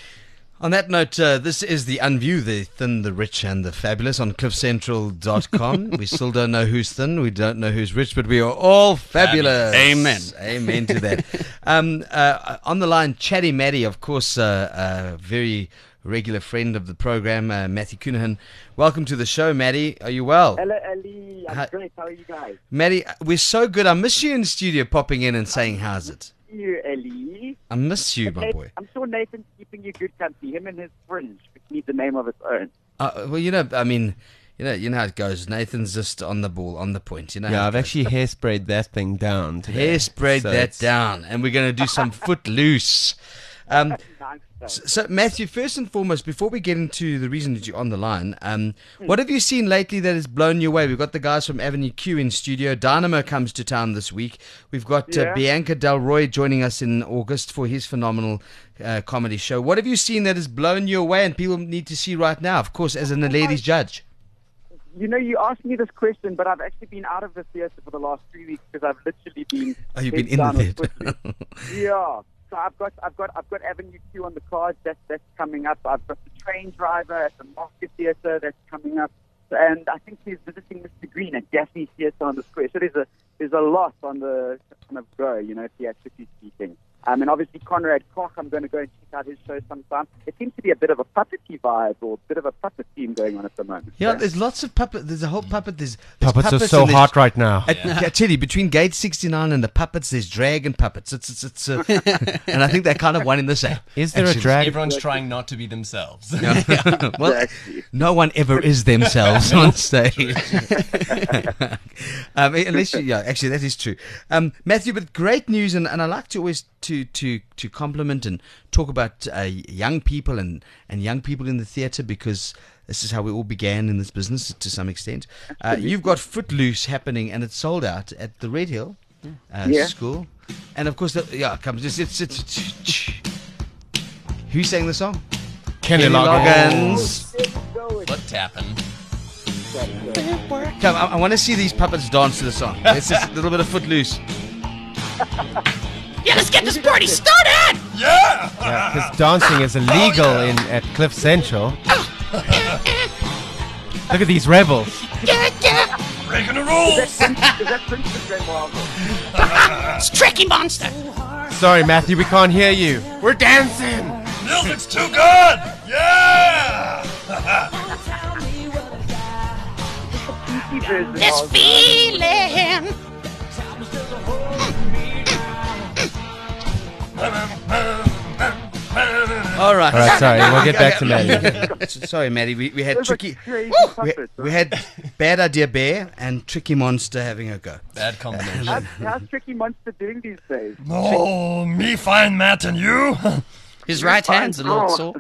On that note, uh, this is the Unview, the thin, the rich, and the fabulous on cliff central dot com. We still don't know who's thin, we don't know who's rich, but we are all fabulous. Amen. Amen to that. um, uh, on the line, Chatty Matty, of course, uh, a very regular friend of the program, uh, Matty Cunahan. Welcome to the show, Matty. Are you well? Hello, Ali. I'm Hi. great. How are you guys? Matty, we're so good. I miss you in studio popping in and saying, how's it? You, Ali. I miss you, my Nathan- boy. I'm sure Nathan's keeping you good company. Him and his fringe, which needs a name of its own. Uh, well, you know, I mean, you know, you know how it goes. Nathan's just on the ball, on the point. You know, Yeah, how it I've goes. actually hairsprayed that thing down. Today. hairsprayed So that it's- down, and we're going to do some footloose. Um, Nice stuff. so, Matthew, first and foremost, before we get into the reason that you're on the line, um, what have you seen lately that has blown you away? We've got the guys from Avenue Q in studio. Dynamo comes to town this week. We've got uh, Yeah. Bianca Del Roy joining us in August for his phenomenal uh, comedy show. What have you seen that has blown you away and people need to see right now, of course, as an a ladies judge? You know, you asked me this question, but I've actually been out of the theatre for the last three weeks because I've literally been. Oh, you've been heads in the down with theatre. Footloose. Yeah. So I've got, I've got, I've got Avenue Q on the cards. That's that's coming up. I've got the train driver at the Market Theatre. That's coming up. And I think he's visiting Mister Green at Daphne Theatre on the Square. So there's a there's a lot on the kind of go, you know, theatrically speaking. Um, and obviously Conrad Koch, I'm going to go and check out his show sometime. It seems to be a bit of a puppety vibe or a bit of a puppet theme going on at the moment. Yeah, so. there's lots of puppet. There's a whole puppet. There's, there's Puppets are so and there's- hot right now. At, I tell you, between Gate sixty-nine and the puppets, there's drag and puppets. It's it's it's, uh, and I think they're kind of one in the same. Is there a Actually. drag? Everyone's trying not to be themselves. Well, Exactly. no one ever is themselves on stage. um, unless you, yeah, actually that is true. Um, Matthew, but great news, and, and I like to always to to to compliment and talk about uh, young people and and young people in the theatre, because this is how we all began in this business to some extent. Uh, you've got Footloose happening, and it's sold out at the Red Hill uh, Yeah. School, and of course, the, yeah, comes it's, it's, it's, it's who sang the song? Kenny Loggins. Foot tapping. Come, I, I want to see these puppets dance to the song. It's just a little bit of Footloose. Yeah, let's get this party started! Yeah! Yeah, because dancing is illegal in at Cliff Central. Look at these rebels. Yeah, yeah! Breaking the rules! Is that Prince of Grey Wilder? It's Tricky Monster! Sorry, Matthew, we can't hear you. We're dancing. Music's too good! Yeah! This feeling! All right. All right, sorry, we'll get back to Maddie. Sorry, Maddie. We, we had Those are tricky. crazy We, puppets, we had Bad Idea Bear and Tricky Monster having a go. Bad combination. How's, how's Tricky Monster doing these days? Oh, me fine, Matt, and you? His right hand's a little sore.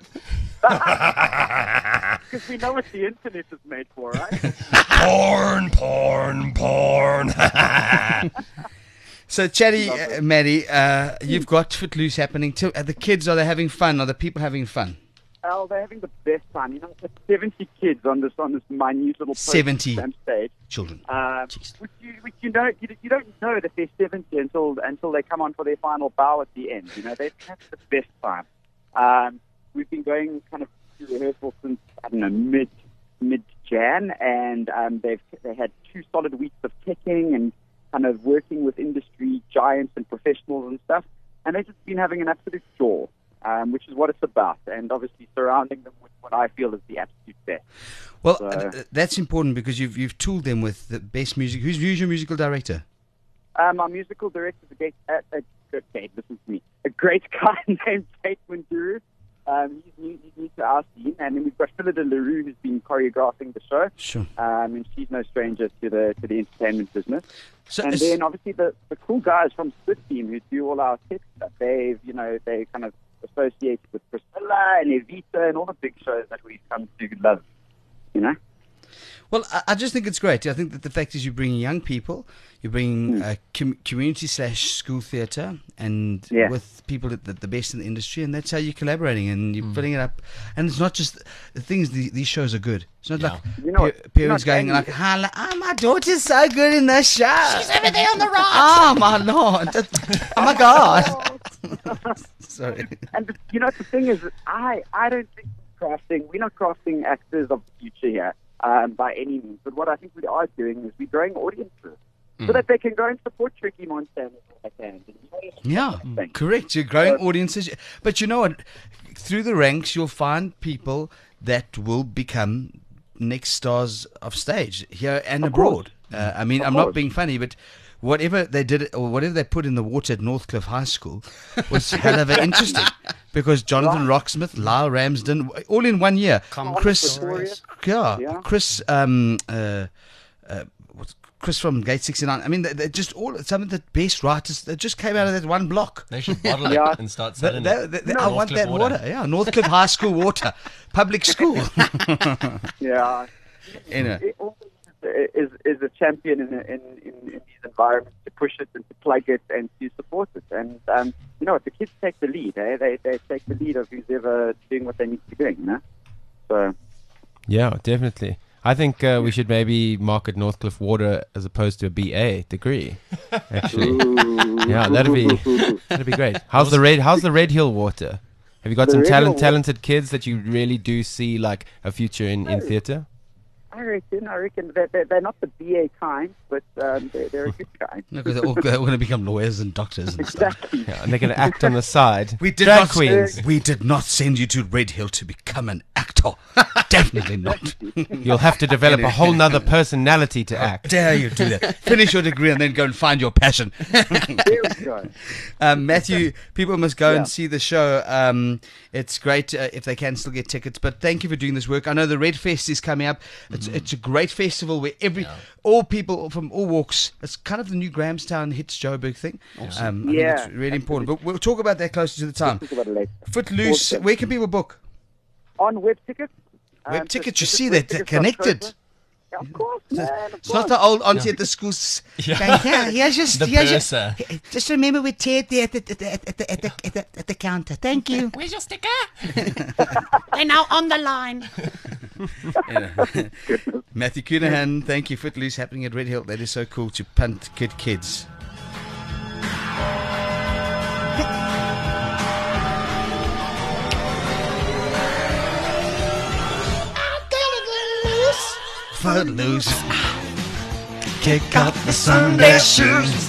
Because we know what the internet is made for, right? Porn, porn, porn. So, Chatty, uh, Maddie, uh, you've got Footloose happening too. Are the kids, are they having fun? Are the people having fun? Oh, they're having the best time. You know, there's seventy kids on this on this minute little seventy program stage. Children. Um, which you, which you know, you, you don't know that they're seventy until until they come on for their final bow at the end. You know, they've had the best time. Um, we've been going kind of to rehearsal since I don't know mid mid Jan, and um, they've they had two solid weeks of kicking and kind of working with industry giants and professionals and stuff, and they've just been having an absolute joy, um, which is what it's about, and obviously surrounding them with what I feel is the absolute best. Well, So- uh, that's important because you've you've tooled them with the best music. Who's, who's your musical director? Um, our musical director is a great, uh, a good Kate, listen to me, a great guy named Kate Winduru. Um, he's, new, he's new to our scene, and then we've got Phila de LaRue who's been choreographing the show. Sure. Um, and she's no stranger to the to the entertainment business. So and it's- then obviously the, the cool guys from Split Team who do all our tech stuff. They've you know they kind of associated with Priscilla and Evita and all the big shows that we've come to love. You know. Well, I, I just think it's great. I think that the fact is you bring young people, you bring uh, com- community slash school theatre, and Yeah. with people at the, the best in the industry, and that's how you're collaborating and you're filling it up. And it's not just the things. The, these shows are good. It's not like You know what? pa- You're parents not going saying- like, "Ah, oh, my daughter's so good in the show. She's over there on the right! Oh my lord! Oh my god!" Sorry. And you know the thing is, that I I don't think we're crafting. We're not crafting actors of the future here um, by any means. But what I think we are doing is we're growing audiences so that they can go and support Tricky Monster and all they can. And, you know, it's Yeah, a thing. correct. You're growing audiences, but you know what? Through the ranks, you'll find people that will become next stars of stage here and Of abroad. course. Uh, I mean, Of I'm not course. being funny, but whatever they did or whatever they put in the water at Northcliffe High School was hell of a interesting because Jonathan Rocksmith, Lyle Ramsden, all in one year. Chris, Victoria. yeah, Yeah. Chris, um, uh, uh, what's Chris from Gate sixty-nine. I mean, they, they just all some of the best writers that just came out of that one block. They should bottle it Yeah. and start They- selling they- it. they- they- I want Northcliffe that water. Yeah, Northcliffe High School water, public school. Yeah. Anyway. It always is is a champion in, in in in these environments to push it and to plug it and to support it. And um, you know what? The kids take the lead. Eh? They they take the lead of who's ever doing what they need to be doing. You know. So. Yeah, definitely. I think uh, we should maybe market Northcliffe Water as opposed to a B A degree. Actually, yeah, that'd be that'd be great. How's the red? How's the Red Hill Water? Have you got The some Red talent, Hill- talented kids that you really do see like a future in in theatre? I reckon, I reckon they're, they're, they're not the B A kind, but um, they're, they're a good kind. No, because they're all going to become lawyers and doctors and stuff. Exactly. Yeah, and they're going to act on the side. We did Drag not, queens. We did not send you to Red Hill to become an actor. Definitely not. You'll have to develop a whole nother personality to act. Dare you do that? Finish your degree and then go and find your passion. There we go. Um, Matthew, people must go Yeah. and see the show. Um, it's great uh, if they can still get tickets. But thank you for doing this work. I know the Red Fest is coming up. It's Mm-hmm. it's a great festival where every all people from all walks. It's kind of the new Grahamstown hits Joburg thing. Um, I Yeah, think it's really important. But we'll talk about that closer to the time. Talk about it later. Footloose. Awesome. Where can people book? On web tickets. Web um, tickets. You visit see that they're web tickets dot co dot connected. Yeah, of course, man. Of It's not course. the old auntie at the schools. Yeah. Yeah, here's just, The here's just, purser. just remember we're Ted there at the, at, the, at, the, at, the, at, the, at the counter. Thank you. Where's your sticker? They're now on the line. Matthew Cunahan, thank you. Footloose happening at Red Hill. That is so cool to punt kid kids. Footloose. Kick up the Sunday shoes.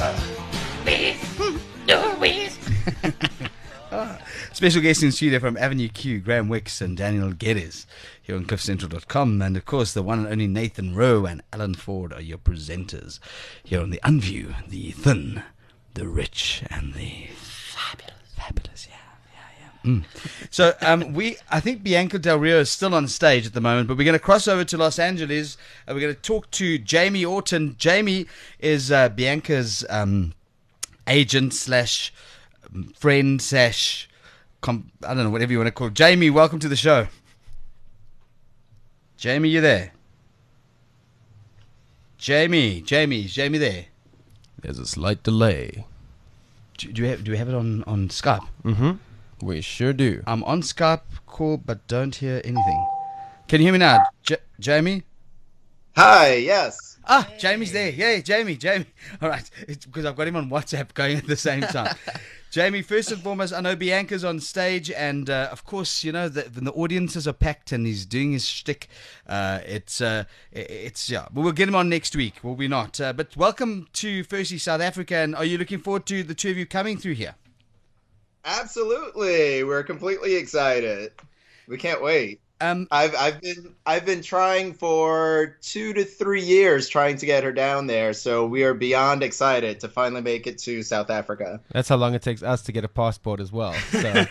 Special guest in studio from Avenue Q, Graham Wicks and Daniel Geddes here on cliff central dot com. And of course, the one and only Nathan Rowe and Alan Ford are your presenters here on the Unview, the thin, the rich, and the fabulous. Fabulous, yeah. Mm. So um, we, I think Bianca Del Rio is still on stage at the moment, but we're going to cross over to Los Angeles. Uh, we're going to talk to Jamie Orton. Jamie is uh, Bianca's um, agent slash friend slash com- I don't know, whatever you want to call it. Jamie, welcome to the show. Jamie, you there? Jamie, Jamie, is Jamie there? There's a slight delay. Do, do we have do we have it on on Skype? Mm-hmm. We sure do. I'm on Skype call, but don't hear anything. Can you hear me now, J- Jamie? Hi, yes. Ah, Jamie's there. Yay, Jamie, Jamie. All right, it's because I've got him on WhatsApp going at the same time. Jamie, first and foremost, I know Bianca's on stage, and uh, of course, you know, the, when the audiences are packed and he's doing his shtick, uh, it's, uh, it's, yeah, but we'll get him on next week, will we not? Uh, but welcome to firstly South Africa, and are you looking forward to the two of you coming through here? Absolutely. We're completely excited. We can't wait. Um, I've I've been I've been trying for two to three years trying to get her down there, so we are beyond excited to finally make it to South Africa. That's how long it takes us to get a passport as well. So.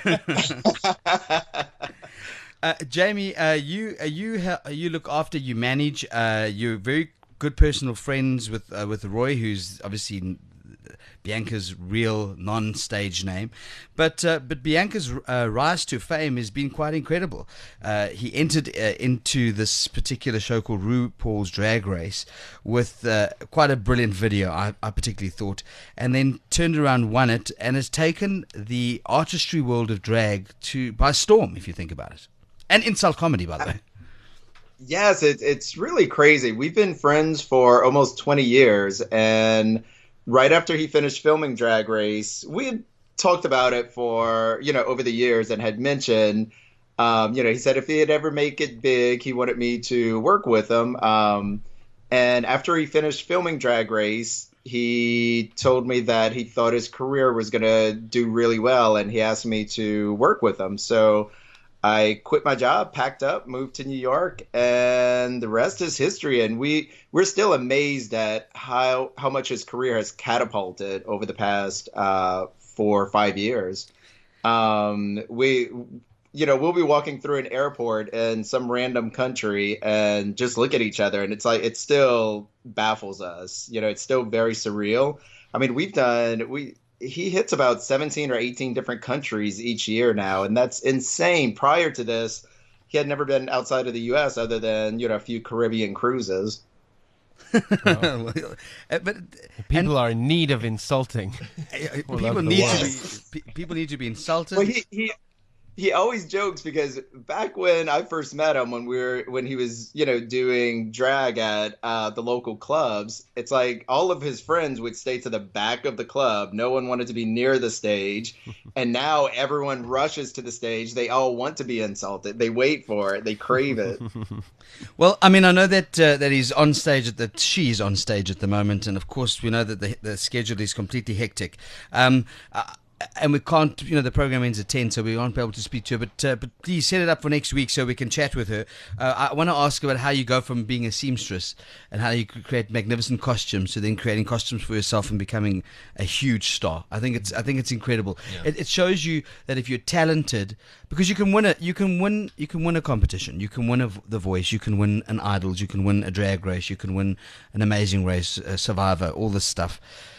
uh, Jamie, uh, you uh, you ha- you look after, you manage. Uh, you're very good personal friends with uh, with Roy, who's obviously Bianca's real non-stage name, but uh, but Bianca's uh, rise to fame has been quite incredible. Uh, he entered uh, into this particular show called RuPaul's Drag Race with uh, quite a brilliant video, I, I particularly thought, and then turned around, won it, and has taken the artistry world of drag to by storm, if you think about it, and insult comedy, by the way. Yes, it's it's really crazy. We've been friends for almost twenty years, and right after he finished filming Drag Race, we had talked about it for, you know, over the years and had mentioned, um, you know, he said if he'd ever make it big, he wanted me to work with him. Um, and after he finished filming Drag Race, he told me that he thought his career was going to do really well, and he asked me to work with him. So I quit my job, packed up, moved to New York, and the rest is history. And we, we're still amazed at how, how much his career has catapulted over the past uh, four or five years. Um, we, you know, we'll be walking through an airport in some random country and just look at each other, and it's like, it still baffles us. You know, it's still very surreal. I mean, we've done, we, he hits about seventeen or eighteen different countries each year now, and that's insane. Prior to this, he had never been outside of the U S other than, you know, a few Caribbean cruises. Wow. But people are in need of insulting. People need to be people need to be insulted. Well, he, he he always jokes because back when I first met him, when we were when he was you know doing drag at uh, the local clubs, it's like all of his friends would stay to the back of the club. No one wanted to be near the stage, and now everyone rushes to the stage. They all want to be insulted. They wait for it. They crave it. Well, I mean, I know that uh, that he's on stage at that she's on stage at the moment, and of course we know that the the schedule is completely hectic. Um, uh, And we can't, you know, the program ends at ten, so we won't be able to speak to her. But uh, but please set it up for next week so we can chat with her. Uh, I want to ask about how you go from being a seamstress and how you create magnificent costumes to then creating costumes for yourself and becoming a huge star. I think it's I think it's incredible. Yeah. It, it shows you that if you're talented, because you can win it, you can win you can win a competition, you can win a, The Voice, you can win an Idols, you can win a drag race, you can win an Amazing Race, a Survivor, all this stuff.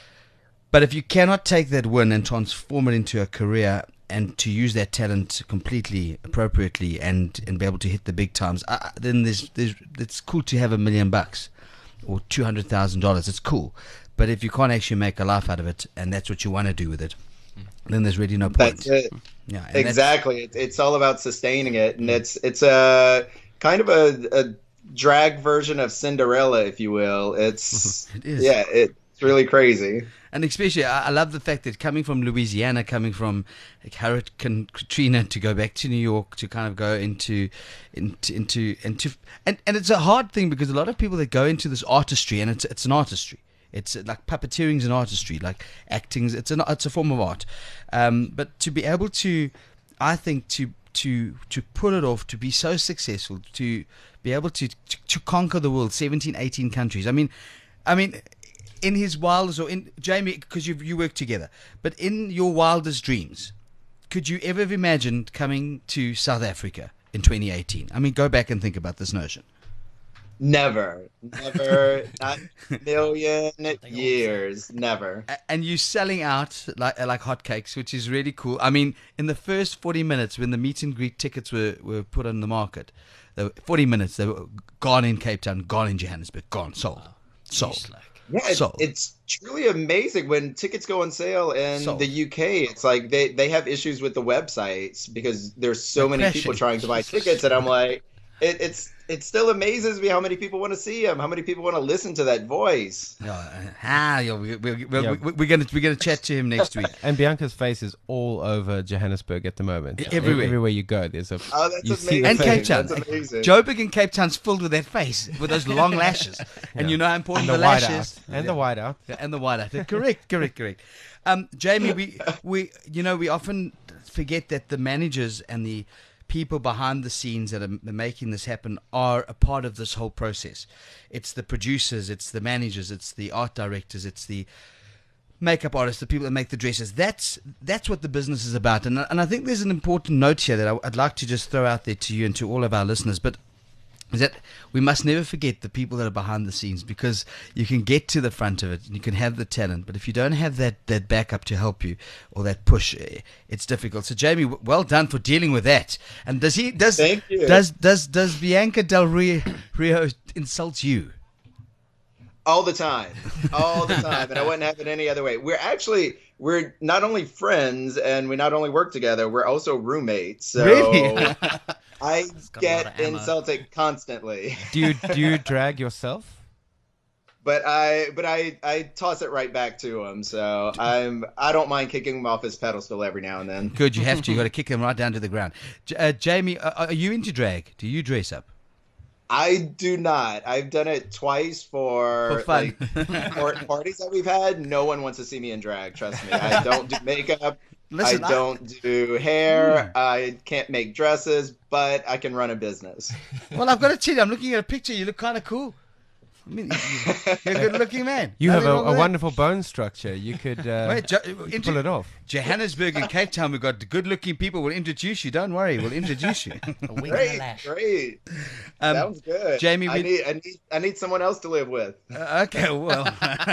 But if you cannot take that win and transform it into a career and to use that talent completely appropriately and, and be able to hit the big times, uh, then there's, there's it's cool to have a million bucks or two hundred thousand dollars. It's cool. But if you can't actually make a life out of it and that's what you want to do with it, then there's really no point. That's it. Yeah, exactly. It's, it's all about sustaining it. And it's, it's a kind of a, a drag version of Cinderella, if you will. It's, it is. Yeah, it, it's really crazy. And especially, I I love the fact that coming from Louisiana, coming from like Hurricane Katrina, to go back to New York, to kind of go into, into, into, into and, and it's a hard thing because a lot of people that go into this artistry, and it's it's an artistry. It's like puppeteering's an artistry, like acting's. It's an it's a form of art. Um, but to be able to, I think to to to pull it off, to be so successful, to be able to to, to conquer the world, seventeen, eighteen countries. I mean, I mean. In his wildest, or in Jamie, because you you work together, but in your wildest dreams, could you ever have imagined coming to South Africa in twenty eighteen? I mean, go back and think about this notion. Never, never, not million years, never. And you selling out like like hotcakes, which is really cool. I mean, in the first forty minutes, when the meet and greet tickets were, were put on the market, they were, forty minutes, they were gone in Cape Town, gone in Johannesburg, gone, sold, sold. Yeah, it's, So- it's truly amazing when tickets go on sale in So- the U K. It's like they, they have issues with the websites because there's so They're many people crashing. trying to buy tickets, and I'm like, it, it's it still amazes me how many people want to see him, how many people want to listen to that voice. Yeah, ah, yeah, we, we, we, Yeah. we, we're gonna we're gonna chat to him next week. And Bianca's face is all over Johannesburg at the moment. Everywhere. Everywhere you go, there's a. Oh, that's you see amazing. the And face. Cape Town. That's amazing. Joburg and Cape Town's filled with that face, with those long lashes. And Yeah. you know how important And the, the white lashes out. And the white out. Yeah, and the white out. Correct, correct, correct. Um, Jamie, we, we, you know, we often forget that the managers and the people behind the scenes that are m- making this happen are a part of this whole process. It's the producers, it's the managers, it's the art directors, it's the makeup artists, the people that make the dresses. That's that's what the business is about. And, I- and I think there's an important note here that I, I'd like to just throw out there to you and to all of our listeners. But is that we must never forget the people that are behind the scenes, because you can get to the front of it and you can have the talent, but if you don't have that, that backup to help you or that push, eh, it's difficult. So Jamie, w- well done for dealing with that. And does he does Thank you. does does does Bianca Del Rio, Rio insult you? All the time, all the time, and I wouldn't have it any other way. We're actually we're not only friends and we not only work together, we're also roommates. So Really? I got a lot get of ammo. insulted constantly. Do you do you drag yourself? But I, but I, I toss it right back to him. So I'm, I don't mind kicking him off his pedestal every now and then. Good, you have to. You got to kick them right down to the ground. J- uh, Jamie, uh, are you into drag? Do you dress up? I do not. I've done it twice for, For fun. like, par- parties that we've had. No one wants to see me in drag. Trust me. I don't do makeup. Listen, I I- don't do hair. I can't make dresses, but I can run a business. Well, I've got to tell you, I'm looking at a picture. You look kind of cool. I mean, you- you're a good-looking man. You have Nothing a, wrong a with that. wonderful bone structure. You could uh, Wait, Jo- you could into- pull it off. Johannesburg and Cape Town, we've got good-looking people. We'll introduce you. Don't worry, we'll introduce you. A wig and a Great, lash. great. Um, Sounds good. Jamie, I we- need, I need, I need someone else to live with. Uh, okay, well,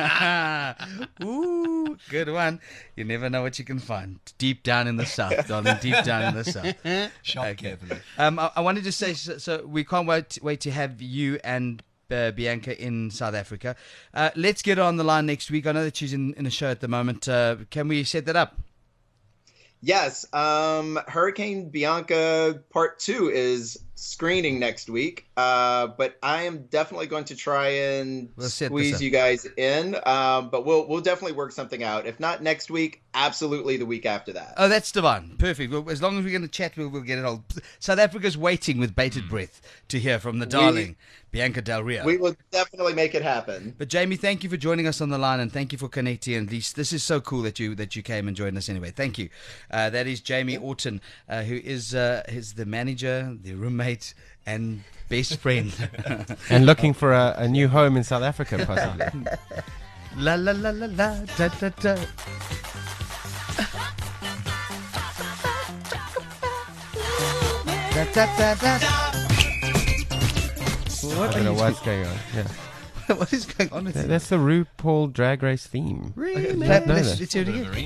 ooh, good one. You never know what you can find deep down in the south, darling. Deep down in the south. Shop Okay. carefully. Um, I, I wanted to say, so, so we can't wait wait to have you and uh, Bianca in South Africa. Uh, let's get her on the line next week. I know that she's in, in a show at the moment. Uh, can we set that up? Yes, um, Hurricane Bianca Part Two is screening next week, uh, but I am definitely going to try and We'll set this squeeze up. you guys in. Um, but we'll we'll definitely work something out. If not next week, absolutely the week after that. Oh, that's divine. Perfect. Well, as long as we're going to chat, we'll, we'll get it all. South Africa's waiting with bated breath to hear from the darling Bianca Del Rio. We will definitely make it happen. But Jamie, thank you for joining us on the line, and thank you for connecting. And this this is so cool that you that you came and joined us anyway. Thank you. Uh, that is Jamie Orton, uh, who is uh, is the manager, the roommate, and best friend, And looking for a, a new home in South Africa, possibly. La la la la la da da da. Da, da, da, da. I don't know what's going on. Yeah. What is going on with Th- you? That's the RuPaul Drag Race theme. Okay, I play- didn't know let's- that. let's hear it again.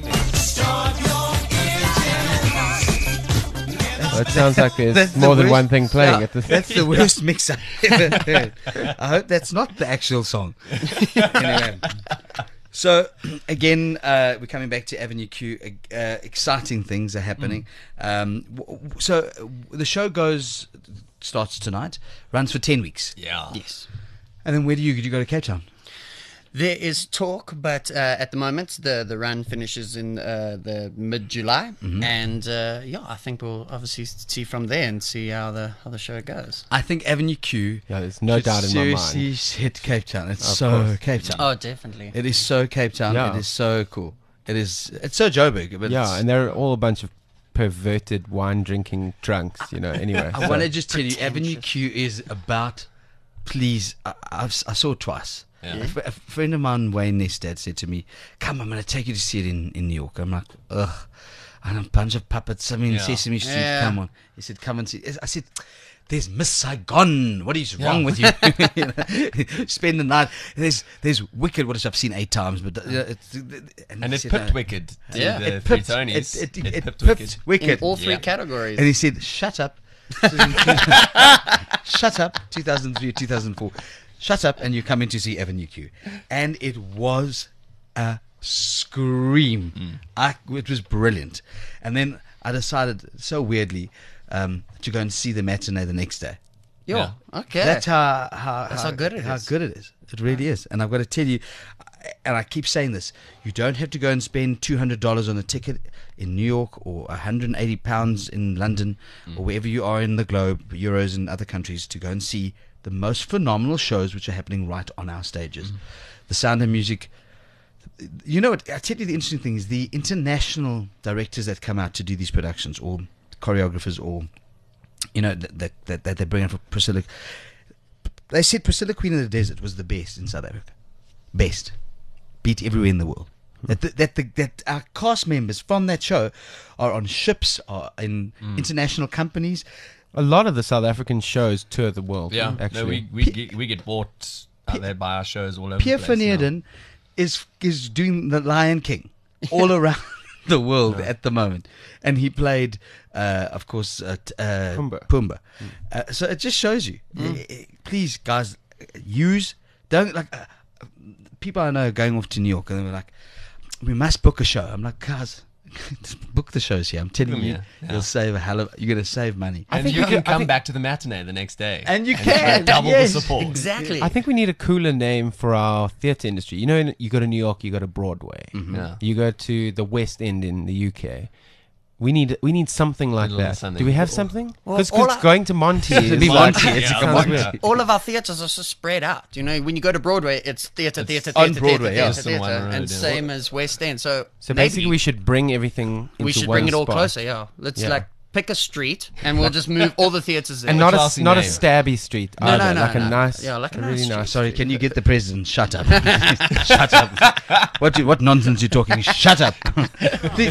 Well, it sounds like there's That's the more than worst- one thing playing Yeah, at the That's the worst mix I've ever heard. I hope that's not the actual song. Anyway. So, again, uh, we're coming back to Avenue Q. Uh, exciting things are happening. Um, w- w- so, uh, the show goes, starts tonight, runs for ten weeks. Yeah. Yes. And then where do you, do you go to Cape Town? There is talk, but uh, at the moment the, the run finishes in uh, the mid July, Mhm. and uh, yeah, I think we'll obviously see from there and see how the how the show goes. I think Avenue Q. Yeah, there's no should doubt in my mind. seriously hit Cape Town. It's Of so course. Cape Town. Oh, definitely. It is so Cape Town. Yeah. It is so cool. It is. It's so Joburg. But Yeah, it's- and they're all a bunch of perverted wine drinking drunks, you know, anyway. I so- want to just tell you, Avenue Q is about. Please, I, I've, I saw it twice. Yeah. A, f- a friend of mine, Wayne Nestad, said to me, "Come, I'm going to take you to see it in, in New York." I'm like, "Ugh, and a bunch of puppets. I mean, Yeah. Sesame Street. Yeah. Come on." He said, "Come and see." I said, "There's Miss Saigon. What is wrong Yeah. with you?" You know, spend the night. There's there's Wicked, what I've seen eight times, but uh, it's, And he it said, pipped "No." Wicked to Yeah. the It three pipped- Tonys. It, it, It it pipped pipped Wicked. Wicked. In all three Yeah. categories. And he said, "Shut up." Shut up, two thousand three, two thousand four. Shut up, and you come in to see Avenue Q. And it was a scream. Mm. I, it was brilliant. And then I decided, so weirdly, um, to go and see the matinee the next day. Yo, Yeah. okay. That's how, how, That's how good it how is. good it is. It really is. And I've got to tell you, and I keep saying this, you don't have to go and spend two hundred dollars on a ticket in New York or one hundred eighty pounds in London Mm. or wherever you are in the globe, Euros in other countries, to go and see the most phenomenal shows which are happening right on our stages. Mm. The Sound of Music. You know what? I tell you, the interesting thing is the international directors that come out to do these productions, or choreographers, or you know that that that, that they bring in for Priscilla. They said Priscilla Queen of the Desert was the best in South Africa, best, beat everywhere in the world. That the, that the, that our cast members from that show are on ships, are in Mm. international companies. A lot of the South African shows tour the world. Yeah, actually. no, we we get, we get bought out there by our shows all over Pierre the place. Van Heerden is is doing the Lion King all around the world at the moment, and he played, uh, of course, uh, t- uh, Pumbaa. Pumbaa. Uh, so it just shows you. Mm. Uh, uh, Please, guys, use don't like. Uh, people I know are going off to New York and they were like, "We must book a show." I'm like, guys, just book the shows here. I'm telling Book 'em you, here, yeah. you'll save a hell of. You're going to save money. And you can come back to the matinee the next day. And you get can, double yes, the support. Exactly. I think we need a cooler name for our theatre industry. You know, in- you go to New York, you go to Broadway. Yeah. You go to the West End in the U K. We need we need something like Little that. something. Do we have Well, something? well, Because all I- going to Monty It'd is be like, Monty, it's Yeah, like a Monty. Monty. All of our theatres are so spread out. You know, when you go to Broadway, it's theatre, It's theatre, on theatre, Broadway, theatre, yeah. theatre, Just on one theatre, road, and yeah. same as West End. So, So maybe basically, we should bring everything into we should one bring it all spot. closer. Yeah, let's Yeah. like pick a street and we'll just move all the theatres there. And not a classy not a name. stabby street. No, either. no, no, like a no. nice, Yeah, like a really nice nice. Sorry, can you get the president? Shut up. Shut up. What you, what nonsense you talking? Shut up. The-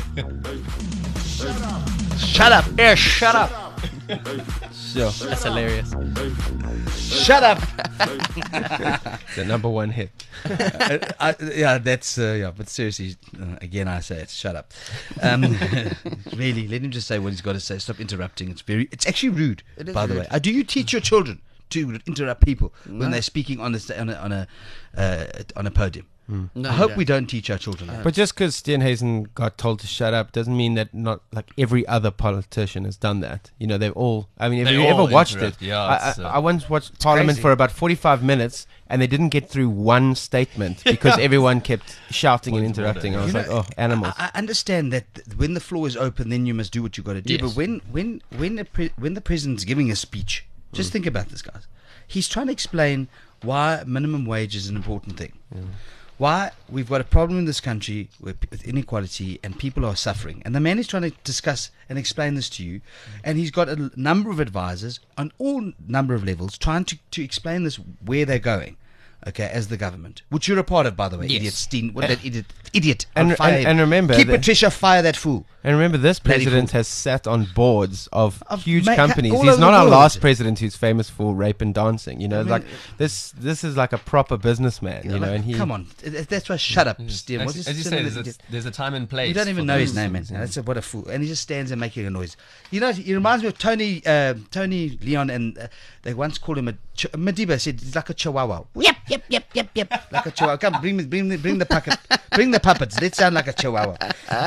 Shut up. Yeah, shut up. Sure. That's hilarious. Shut up. The number one hit. Uh, I, yeah, that's uh, yeah. But seriously, uh, again, I say it. Shut up. Um, really, let him just say what he's got to say. Stop interrupting. It's very. It's actually rude. It is by the rude. way, uh, do you teach your children to interrupt people when they're speaking on a sta- on a on a, uh, on a podium? Hmm. No, I you hope don't. we don't teach our children that. But just because Steenhuisen got told to shut up doesn't mean that not like every other politician has done that. You know, they've all. I mean, have They you ever all watched it? interrupt, yeah, I, it's, I, uh, I once watched Parliament crazy. for about forty-five minutes, and they didn't get through one statement because everyone kept shouting and Point of interrupting. order, I was You like, know, oh, animals. I, I understand that th- when the floor is open, then you must do what you got to do. Yes. But when when when the pre- when the president's giving a speech, just think about this, guys. He's trying to explain why minimum wage is an important thing. Why we've got a problem in this country with, with inequality and people are suffering. And the man is trying to discuss and explain this to you. And he's got a l- number of advisors on all number of levels trying to, to explain this where they're going. Okay, as the government, which you're a part of, by the way, Yes. idiot Steen, what that idiot, idiot, And- I'll fire and- him. and remember keep that- Patricia, fire that fool. And remember, this Bloody president fool. has sat on boards of, Of huge ma- companies. all He's over not the our world. last president who's famous for rape and dancing. You know, I it's mean, like this. This is like a proper businessman. You know, Like, and he come on, Th- that's why. Shut up, Steen. As, What's his as you sin say, in there's the a, idiot? there's a time and place. You don't even for know his those name, man. things, yeah. That's a, what a fool. And he just stands there making a noise. You know, he reminds me of Tony, uh, Tony Leon, and uh, they once called him a ch- Madiba said he's like a chihuahua. Yep, yep, yep, yep, yep. Like a chihuahua. Come, bring me, bring me, bring the puppet, bring the puppets. Let's sound like a chihuahua.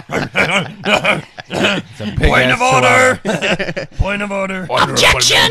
it's a big Point ass of order. chihuahua. Point of order. Objection!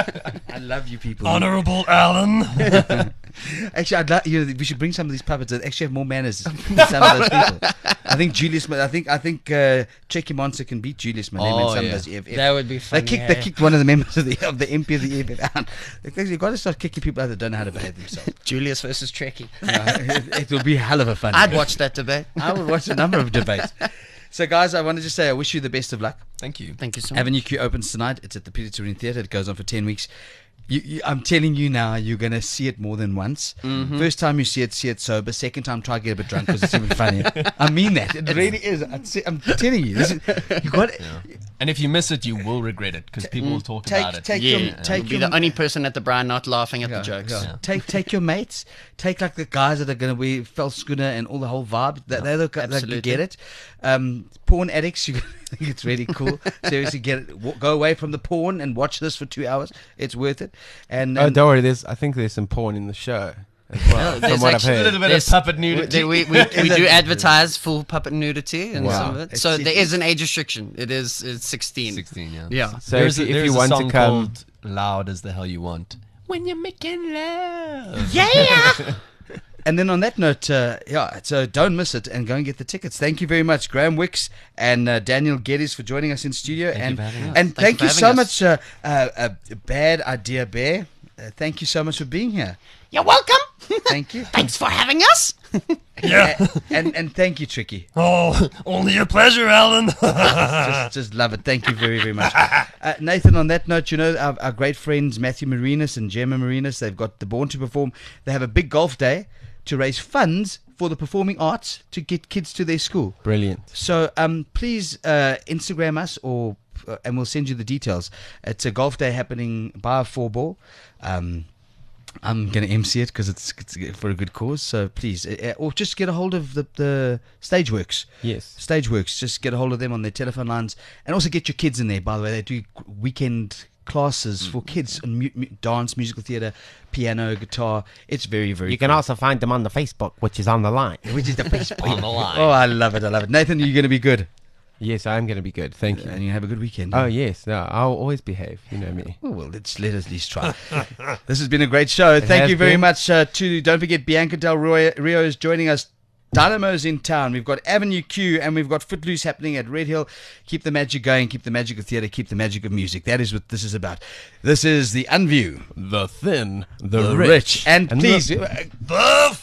I love you people. Honorable Alan. Actually, I'd like you know we should bring some of these puppets that actually have more manners than some of those people. I think Julius, Ma- I think I think uh, Checky Monster can beat Julius Malema Oh, in some yeah. of those. If, if That would be They funny. kicked, eh? they kicked one of the members of the of the M P of the E F F out. You've got to start kicking people out that don't know how to behave themselves. Julius versus Trekkie. Uh, it, it will be a hell of a fun. I'd watch that debate. I would watch a number of debates. So, guys, I wanted to say I wish you the best of luck. Thank you. Thank you so much. Avenue Q opens tonight. It's at the Peter Turin Theatre. It goes on for ten weeks. You, you, I'm telling you now, you're going to see it more than once. Mm-hmm. First time you see it, see it sober. Second time, try to get a bit drunk because it's even funnier. I mean that. It really is. I'd say- I'm telling you. This is, you got And if you miss it, you will regret it because people will talk take- about it. take yeah, your- take You'll be your- the only person at the Brian not laughing at the jokes. Yeah. Take take your mates. Take like the guys that are going to be Fel Schooner and all the whole vibe. That they're the guys that Absolutely. get it. Um, porn addicts, you I think it's really cool. Seriously, get it. W- Go away from the porn and watch this for two hours. It's worth it. And, Oh, and don't worry. There's, I think there's some porn in the show as well. there's from what I've actually heard. a little bit There's- of puppet nudity. We, we, we, we do advertise full puppet nudity and Wow. some of it. It's- So it's- there is an age restriction. It is it's sixteen. sixteen, yeah. Yeah. So There's if, a, you- if there's you a want song to come, called "Loud as the Hell You Want." When you're making love. Yeah. And then on that note, uh, yeah, so don't miss it and go and get the tickets. Thank you very much, Graham Wicks and uh, Daniel Geddes for joining us in studio. Thank you and for having us. and Thank thank you you for so having much, uh, uh, uh, Bad Idea Bear. Uh, thank you so much for being here. You're welcome. Thank you. Thanks for having us. Yeah. Uh, and and thank you, Tricky. Oh, only a pleasure, Alan. just, just love it. Thank you very, very much. Uh, Nathan, on that note, you know, our, our great friends Matthew Marinas and Gemma Marinas, they've got the Born to Perform. They have a big golf day to raise funds for the performing arts to get kids to their school. brilliant. So um, please uh, Instagram us or uh, and we'll send you the details. It's a golf day happening by a four ball. Um, I'm going to M C it because it's, it's for a good cause. So please, uh, or just get a hold of the, the Stageworks. Yes. Stageworks. Just get a hold of them on their telephone lines, and also get your kids in there. By the way, they do weekend classes for kids on mu- mu- dance, musical theatre, piano, guitar. It's very, very. You can cool. also find them on the Facebook, which is on the line. which is the Facebook. On the line. Oh, I love it. I love it. Nathan, you're going to be good, Yes, I'm going to be good. Thank you. and you have a good weekend. Oh, yes. No, I'll always behave. You know me. Oh, well, let's let us at least try. This has been a great show. It Thank has you very been. much uh, to, don't forget, Bianca Del Rio, Rio is joining us. Dynamo's in town. We've got Avenue Q and we've got Footloose happening at Red Hill. Keep the magic going. Keep the magic of theatre. Keep the magic of music. That is what this is about. This is The Unview. The thin, the, The rich. rich. And, And please, the- uh, The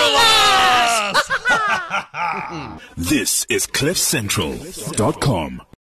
fabulous. This is cliff central dot com.